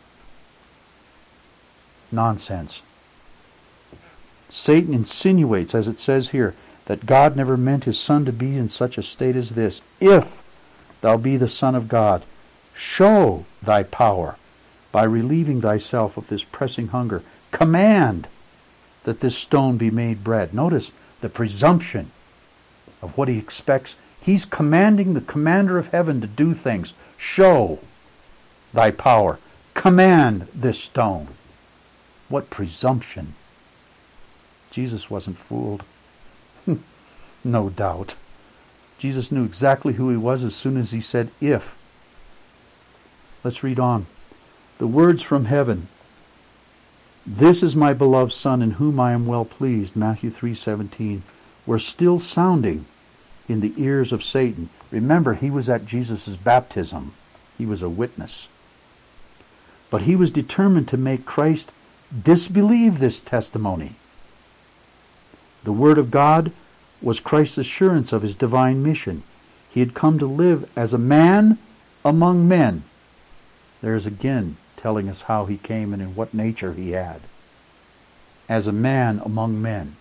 Nonsense. Satan insinuates, as it says here, that God never meant his son to be in such a state as this. If thou be the Son of God, show thy power by relieving thyself of this pressing hunger. Command that this stone be made bread. Notice the presumption of what he expects. He's commanding the commander of heaven to do things. Show thy power. Command this stone. What presumption. Jesus wasn't fooled. No doubt. Jesus knew exactly who he was as soon as he said, if. Let's read on. The words from heaven. This is my beloved Son, in whom I am well pleased, Matthew 3:17, were still sounding in the ears of Satan. Remember, he was at Jesus' baptism. He was a witness. But he was determined to make Christ disbelieve this testimony. The Word of God was Christ's assurance of his divine mission. He had come to live as a man among men. There's again telling us how he came and in what nature he had. As a man among men.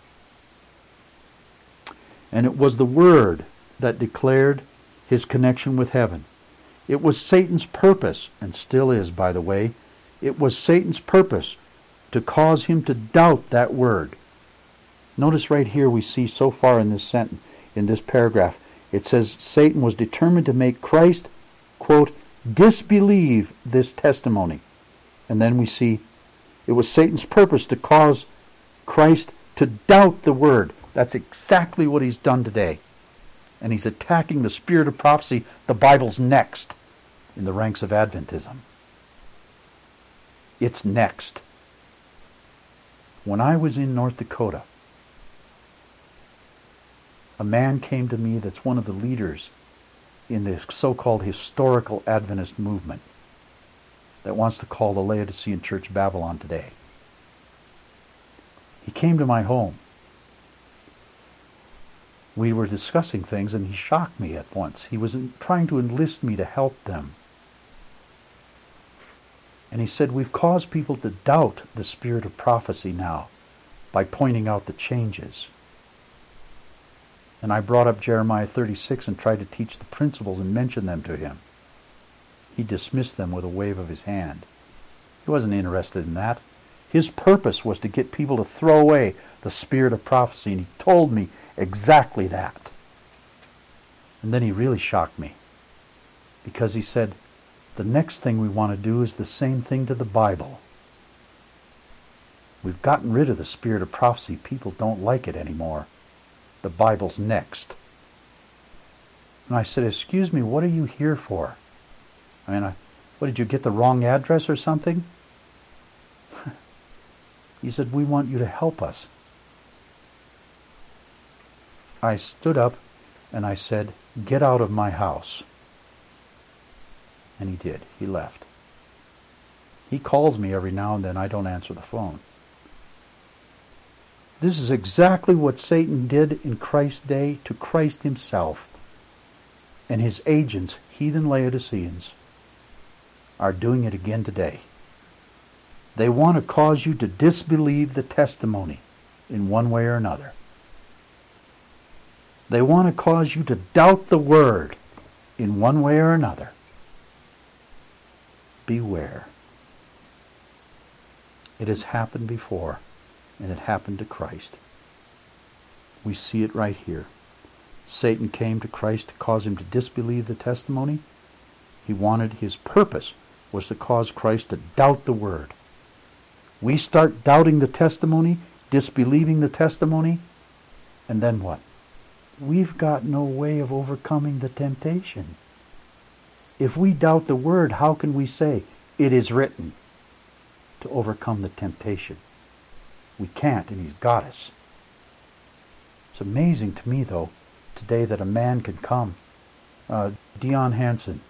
And it was the Word that declared his connection with heaven. It was Satan's purpose, and still is, by the way, it was Satan's purpose to cause him to doubt that Word. Notice right here we see so far in this sentence, in this paragraph, it says Satan was determined to make Christ, quote, disbelieve this testimony. And then we see it was Satan's purpose to cause Christ to doubt the Word. That's exactly what he's done today. And he's attacking the spirit of prophecy. The Bible's next in the ranks of Adventism. It's next. When I was in North Dakota, a man came to me that's one of the leaders in the so-called historical Adventist movement that wants to call the Laodicean Church Babylon today. He came to my home. We were discussing things and he shocked me at once. He was trying to enlist me to help them. And he said, we've caused people to doubt the spirit of prophecy now by pointing out the changes. And I brought up Jeremiah 36 and tried to teach the principles and mention them to him. He dismissed them with a wave of his hand. He wasn't interested in that. His purpose was to get people to throw away the spirit of prophecy, and he told me exactly that. And then he really shocked me, because he said, the next thing we want to do is the same thing to the Bible. We've gotten rid of the spirit of prophecy. People don't like it anymore. The Bible's next. And I said, excuse me, what are you here for? I mean, what, did you get the wrong address or something? He said, we want you to help us. I stood up and I said, get out of my house. And he did. He left. He calls me every now and then. I don't answer the phone. This is exactly what Satan did in Christ's day to Christ himself. And his agents, heathen Laodiceans, are doing it again today. They want to cause you to disbelieve the testimony in one way or another. They want to cause you to doubt the word in one way or another. Beware. It has happened before, and it happened to Christ. We see it right here. Satan came to Christ to cause him to disbelieve the testimony. His purpose was to cause Christ to doubt the word. We start doubting the testimony, disbelieving the testimony, and then what? We've got no way of overcoming the temptation. If we doubt the word, how can we say, it is written, to overcome the temptation? We can't, and he's got us. It's amazing to me, though, today that a man can come. Dion Hansen,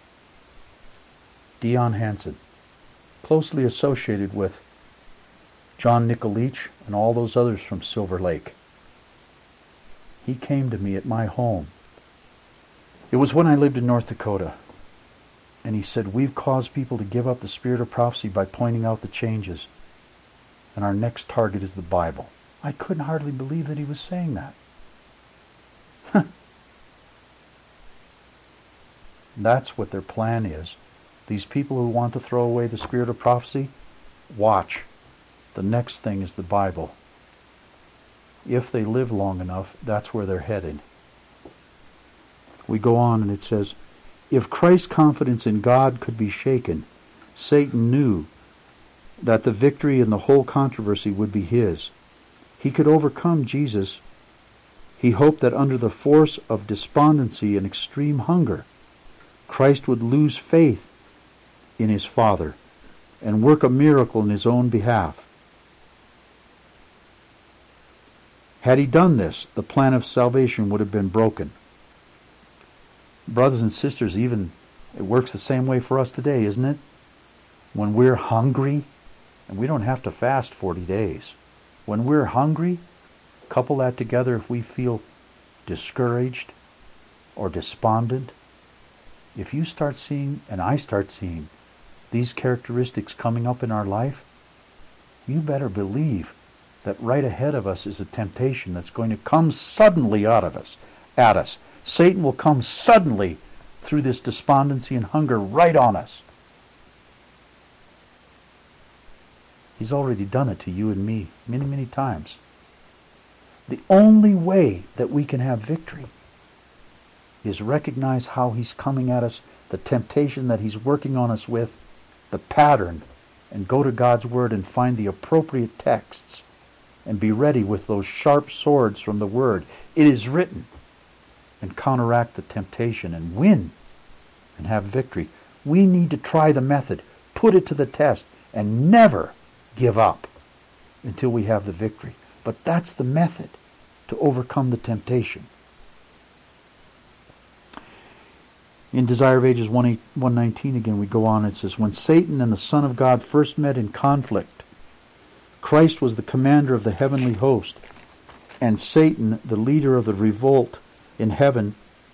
closely associated with John Nicolich and all those others from Silver Lake. He came to me at my home. It was when I lived in North Dakota. And he said, we've caused people to give up the spirit of prophecy by pointing out the changes. And our next target is the Bible. I couldn't hardly believe that he was saying that. That's what their plan is. These people who want to throw away the spirit of prophecy, watch. The next thing is the Bible. If they live long enough, that's where they're headed. We go on and it says, if Christ's confidence in God could be shaken, Satan knew that the victory in the whole controversy would be his. He could overcome Jesus. He hoped that under the force of despondency and extreme hunger, Christ would lose faith in his Father and work a miracle in his own behalf. Had he done this, the plan of salvation would have been broken. Brothers and sisters, even it works the same way for us today, isn't it? When we're hungry, and we don't have to fast 40 days. When we're hungry, couple that together if we feel discouraged or despondent. If you start seeing, and I start seeing, these characteristics coming up in our life, you better believe that right ahead of us is a temptation that's going to come suddenly at us. Satan will come suddenly through this despondency and hunger right on us. He's already done it to you and me many, many times. The only way that we can have victory is recognize how he's coming at us, the temptation that he's working on us with, the pattern, and go to God's Word and find the appropriate texts and be ready with those sharp swords from the Word. It is written. And counteract the temptation and win and have victory. We need to try the method, put it to the test, and never give up until we have the victory. But that's the method to overcome the temptation. In Desire of Ages 119 again, we go on. It says, when Satan and the Son of God first met in conflict, Christ was the commander of the heavenly host, and Satan, the leader of the revolt in heaven,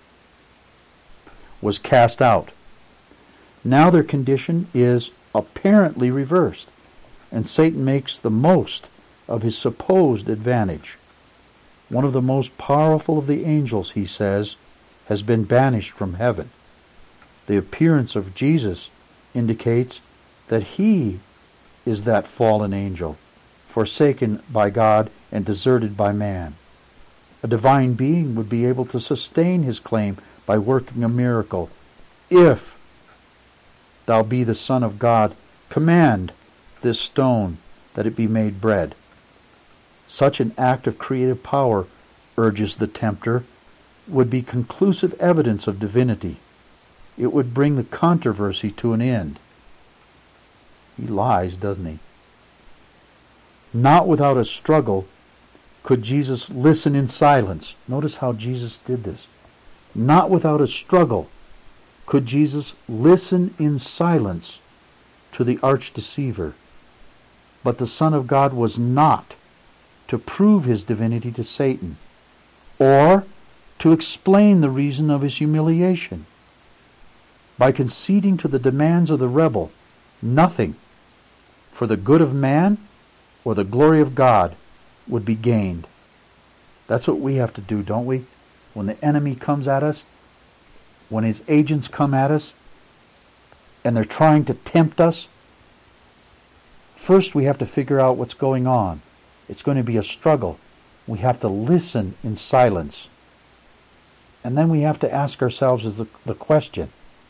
was cast out. Now their condition is apparently reversed, and Satan makes the most of his supposed advantage. One of the most powerful of the angels, he says, has been banished from heaven. The appearance of Jesus indicates that he is that fallen angel forsaken by God and deserted by man. A divine being would be able to sustain his claim by working a miracle. If thou be the Son of God, command this stone that it be made bread. Such an act of creative power, urges the tempter, would be conclusive evidence of divinity. It would bring the controversy to an end. He lies, doesn't he? Not without a struggle could Jesus listen in silence. Notice how Jesus did this. Not without a struggle could Jesus listen in silence to the arch-deceiver. But the Son of God was not to prove his divinity to Satan, or to explain the reason of his humiliation. By conceding to the demands of the rebel, nothing for the good of man or the glory of God would be gained. That's what we have to do, don't we? When the enemy comes at us, when his agents come at us, and they're trying to tempt us, first we have to figure out what's going on. It's going to be a struggle. We have to listen in silence. And then we have to ask ourselves the question,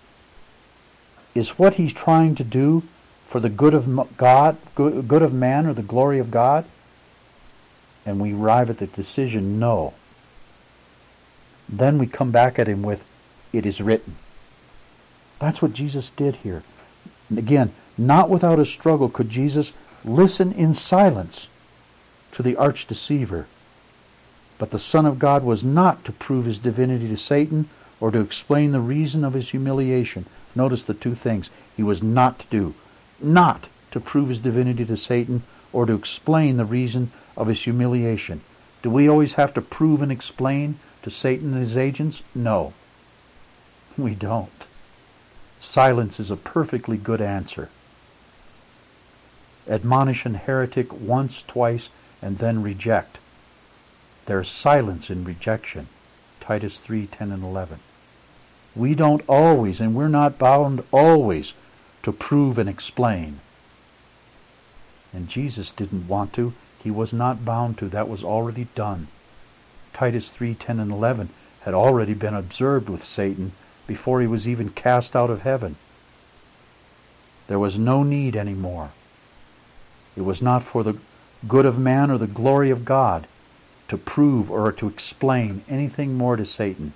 is what he's trying to do for the good of God, good of man, or the glory of God? And we arrive at the decision, no. Then we come back at him with, it is written. That's what Jesus did here. And again, not without a struggle could Jesus listen in silence to the arch-deceiver. But the Son of God was not to prove his divinity to Satan or to explain the reason of his humiliation. Notice the two things he was not to do. Not to prove his divinity to Satan or to explain the reason of his humiliation. Do we always have to prove and explain to Satan and his agents? No, we don't. Silence is a perfectly good answer. Admonish an heretic once, twice, and then reject. There's silence in rejection. Titus 3:10 and 11. We don't always, and we're not bound always, to prove and explain. And Jesus didn't want to. He was not bound to. That was already done. Titus 3:10 and 11 had already been observed with Satan before he was even cast out of heaven. There was no need anymore. It was not for the good of man or the glory of God to prove or to explain anything more to Satan.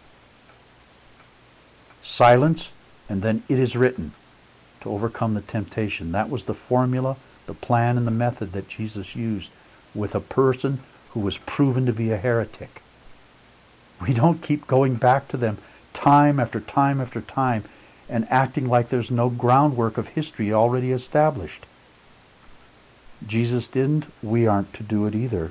Silence, and then it is written, to overcome the temptation. That was the formula, the plan, and the method that Jesus used with a person who was proven to be a heretic. We don't keep going back to them time after time after time and acting like there's no groundwork of history already established. Jesus didn't. We aren't to do it either.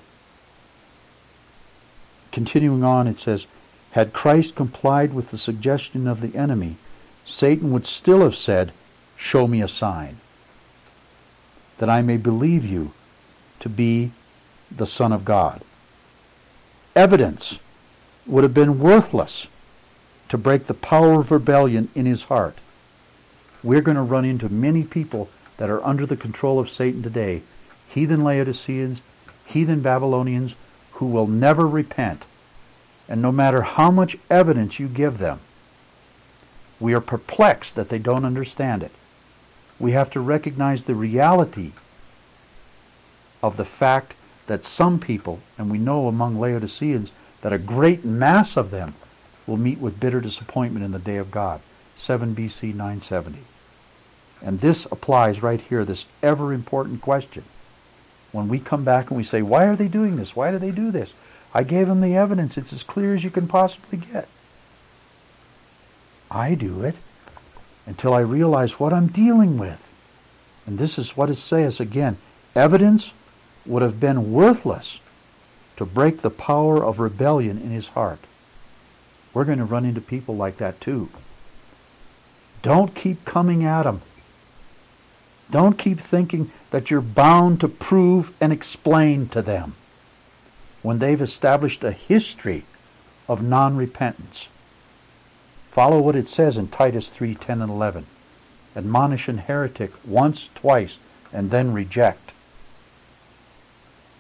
Continuing on, it says, had Christ complied with the suggestion of the enemy, Satan would still have said, show me a sign, that I may believe you to be the Son of God. Evidence would have been worthless to break the power of rebellion in his heart. We're going to run into many people that are under the control of Satan today, heathen Laodiceans, heathen Babylonians, who will never repent. And no matter how much evidence you give them, we are perplexed that they don't understand it. We have to recognize the reality of the fact that some people, and we know among Laodiceans that a great mass of them will meet with bitter disappointment in the day of God. 7 BC 970. And this applies right here, this ever important question. When we come back and we say, why are they doing this? Why do they do this? I gave them the evidence. It's as clear as you can possibly get. I do it until I realize what I'm dealing with. And this is what it says again. Evidence would have been worthless to break the power of rebellion in his heart. We're going to run into people like that too. Don't keep coming at them. Don't keep thinking that you're bound to prove and explain to them when they've established a history of non-repentance. Follow what it says in Titus 3:10 and 11. Admonish an heretic once, twice, and then reject.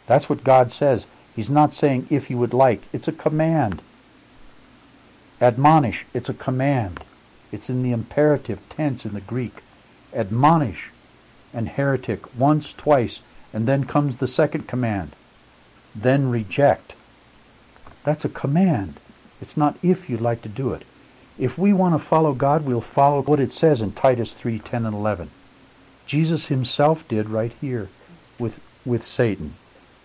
That's what God says. He's not saying if you would like. It's a command. Admonish, it's a command. It's in the imperative tense in the Greek. Admonish and heretic once, twice, and then comes the second command. Then reject. That's a command. It's not if you'd like to do it. If we want to follow God, we'll follow what it says in Titus 3:10 and 11. Jesus himself did right here with Satan.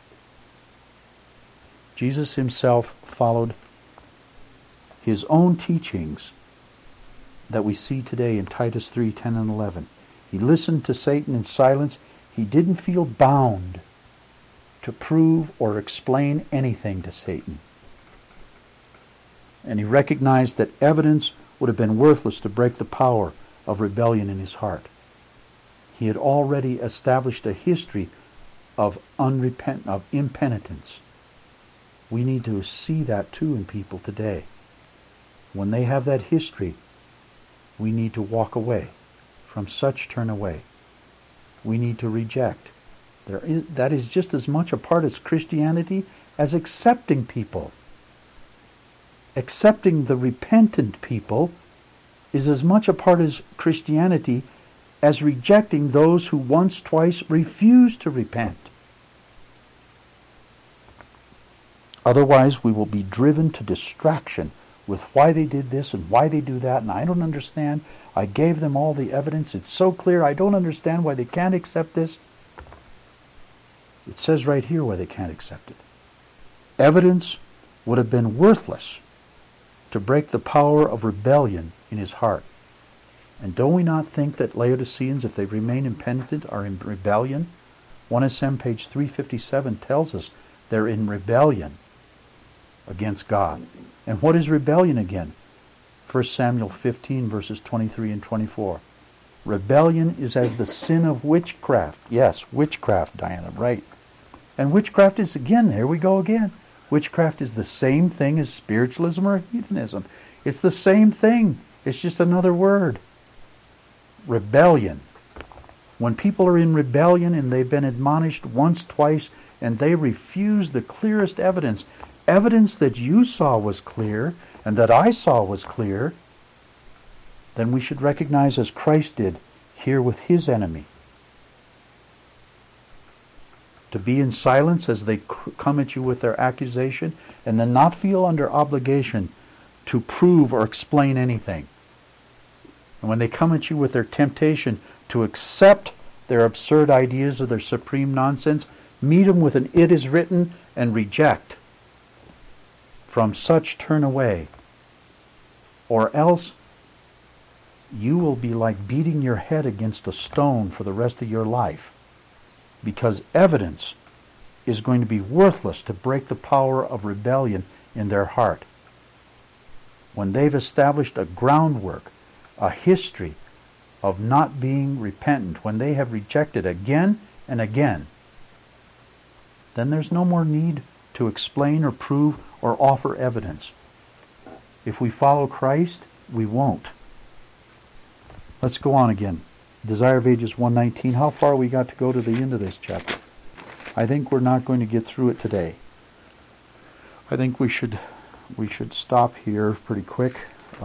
Jesus himself followed his own teachings that we see today in Titus 3:10 and 11. He listened to Satan in silence. He didn't feel bound to prove or explain anything to Satan. And he recognized that evidence would have been worthless to break the power of rebellion in his heart. He had already established a history of impenitence. We need to see that too in people today. When they have that history, we need to walk away. From such turn away. We need to reject. That is just as much a part of Christianity as accepting people. Accepting the repentant people is as much a part of Christianity as rejecting those who once, twice refused to repent. Otherwise, we will be driven to distraction with why they did this and why they do that, and I don't understand. I gave them all the evidence. It's so clear. I don't understand why they can't accept this. It says right here why they can't accept it. Evidence would have been worthless to break the power of rebellion in his heart. And don't we not think that Laodiceans, if they remain impenitent, are in rebellion? 1 SM page 357 tells us they're in rebellion against God. And what is rebellion again? 1 Samuel 15 verses 23 and 24. Rebellion is as the sin of witchcraft. Yes, witchcraft, Diana, right. And witchcraft is, again, there we go again. Witchcraft is the same thing as spiritualism or heathenism. It's the same thing. It's just another word. Rebellion. When people are in rebellion and they've been admonished once, twice, and they refuse the clearest evidence, evidence that you saw was clear and that I saw was clear, then we should recognize, as Christ did here with his enemy, to be in silence as they come at you with their accusation, and then not feel under obligation to prove or explain anything. And when they come at you with their temptation to accept their absurd ideas or their supreme nonsense, meet them with an "it is written" and reject. From such turn away, or else you will be like beating your head against a stone for the rest of your life, because evidence is going to be worthless to break the power of rebellion in their heart. When they've established a groundwork, a history of not being repentant, when they have rejected again and again, then there's no more need to explain or prove or offer evidence. If we follow Christ, we won't. Let's go on again. Desire of Ages 119. How far we got to go to the end of this chapter? I think we're not going to get through it today. I think we should stop here pretty quick.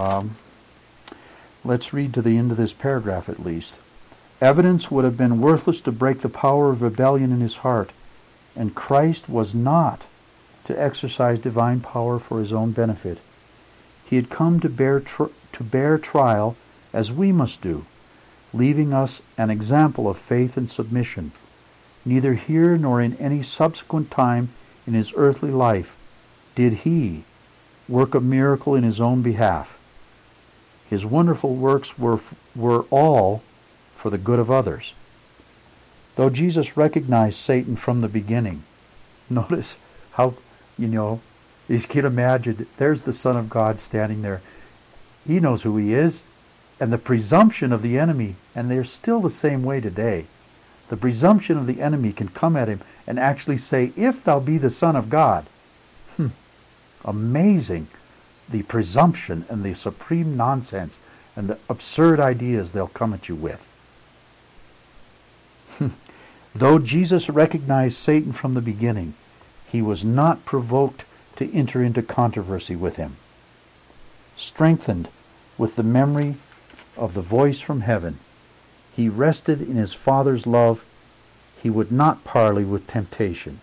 Let's read to the end of this paragraph at least. Evidence would have been worthless to break the power of rebellion in his heart, and Christ was not to exercise divine power for his own benefit. He had come to bear trial as we must do, leaving us an example of faith and submission. Neither here nor in any subsequent time in his earthly life did he work a miracle in his own behalf. His wonderful works were all for the good of others. Though Jesus recognized Satan from the beginning, notice how, you can imagine, there's the Son of God standing there. He knows who he is. And the presumption of the enemy, and they're still the same way today, the presumption of the enemy can come at him and actually say, "If thou be the Son of God." Amazing, the presumption and the supreme nonsense and the absurd ideas they'll come at you with. Though Jesus recognized Satan from the beginning, he was not provoked to enter into controversy with him. Strengthened with the memory of the voice from heaven, he rested in his Father's love. He would not parley with temptation.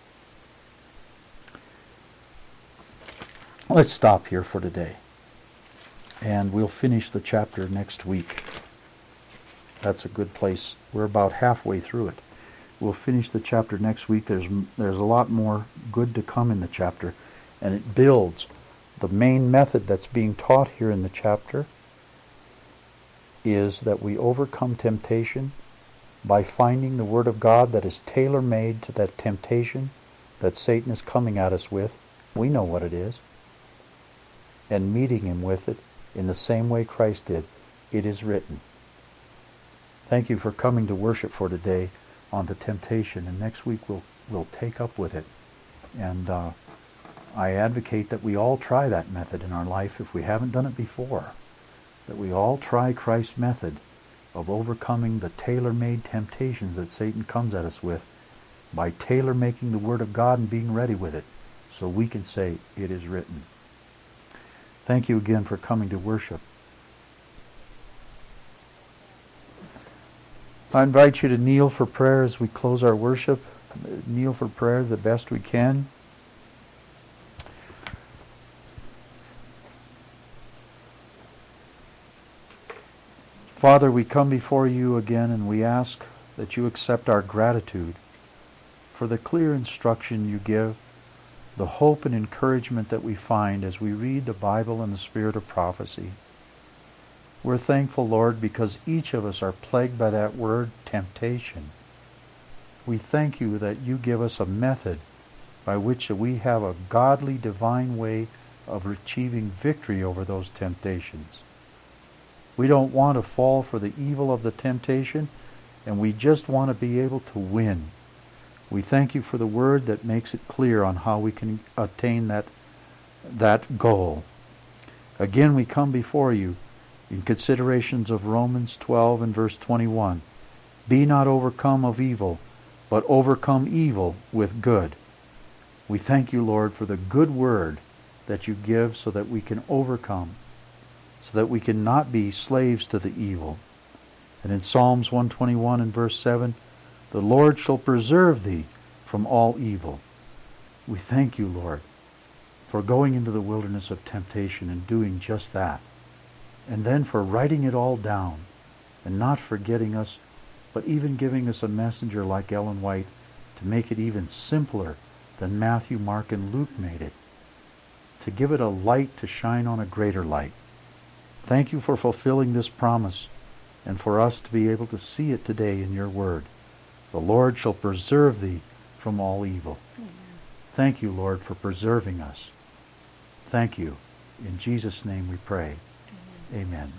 Let's stop here for today, and we'll finish the chapter next week. That's a good place. We're about halfway through it. We'll finish the chapter next week. There's a lot more good to come in the chapter, and it builds. The main method that's being taught here in the chapter is that we overcome temptation by finding the Word of God that is tailor-made to that temptation that Satan is coming at us with. We know what it is. And meeting him with it in the same way Christ did. It is written. Thank you for coming to worship for today on the temptation, and next week we'll take up with it. And I advocate that we all try that method in our life if we haven't done it before. That we all try Christ's method of overcoming the tailor-made temptations that Satan comes at us with by tailor-making the Word of God and being ready with it so we can say, it is written. Thank you again for coming to worship. I invite you to kneel for prayer as we close our worship. Kneel for prayer the best we can. Father, we come before you again and we ask that you accept our gratitude for the clear instruction you give, the hope and encouragement that we find as we read the Bible in the spirit of prophecy. We're thankful, Lord, because each of us are plagued by that word, temptation. We thank you that you give us a method by which we have a godly, divine way of achieving victory over those temptations. We don't want to fall for the evil of the temptation, and we just want to be able to win. We thank you for the word that makes it clear on how we can attain that goal. Again, we come before you in considerations of Romans 12 and verse 21. Be not overcome of evil, but overcome evil with good. We thank you, Lord, for the good word that you give so that we can overcome, so that we can not be slaves to the evil. And in Psalms 121 and verse 7, the Lord shall preserve thee from all evil. We thank you, Lord, for going into the wilderness of temptation and doing just that. And then for writing it all down and not forgetting us, but even giving us a messenger like Ellen White to make it even simpler than Matthew, Mark, and Luke made it, to give it a light to shine on a greater light. Thank you for fulfilling this promise and for us to be able to see it today in your word. The Lord shall preserve thee from all evil. Amen. Thank you, Lord, for preserving us. Thank you. In Jesus' name we pray. Amen. Amen.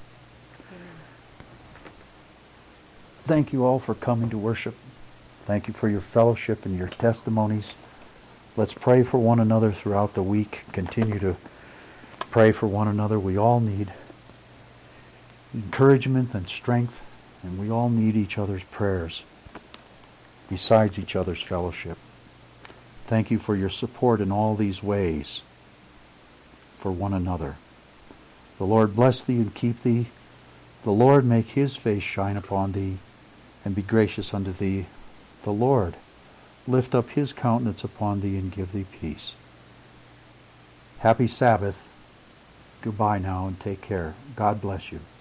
Thank you all for coming to worship. Thank you for your fellowship and your testimonies. Let's pray for one another throughout the week. Continue to pray for one another. We all need encouragement and strength, and we all need each other's prayers besides each other's fellowship. Thank you for your support in all these ways for one another. The Lord bless thee and keep thee. The Lord make his face shine upon thee and be gracious unto thee. The Lord lift up his countenance upon thee and give thee peace. Happy Sabbath. Goodbye now and take care. God bless you.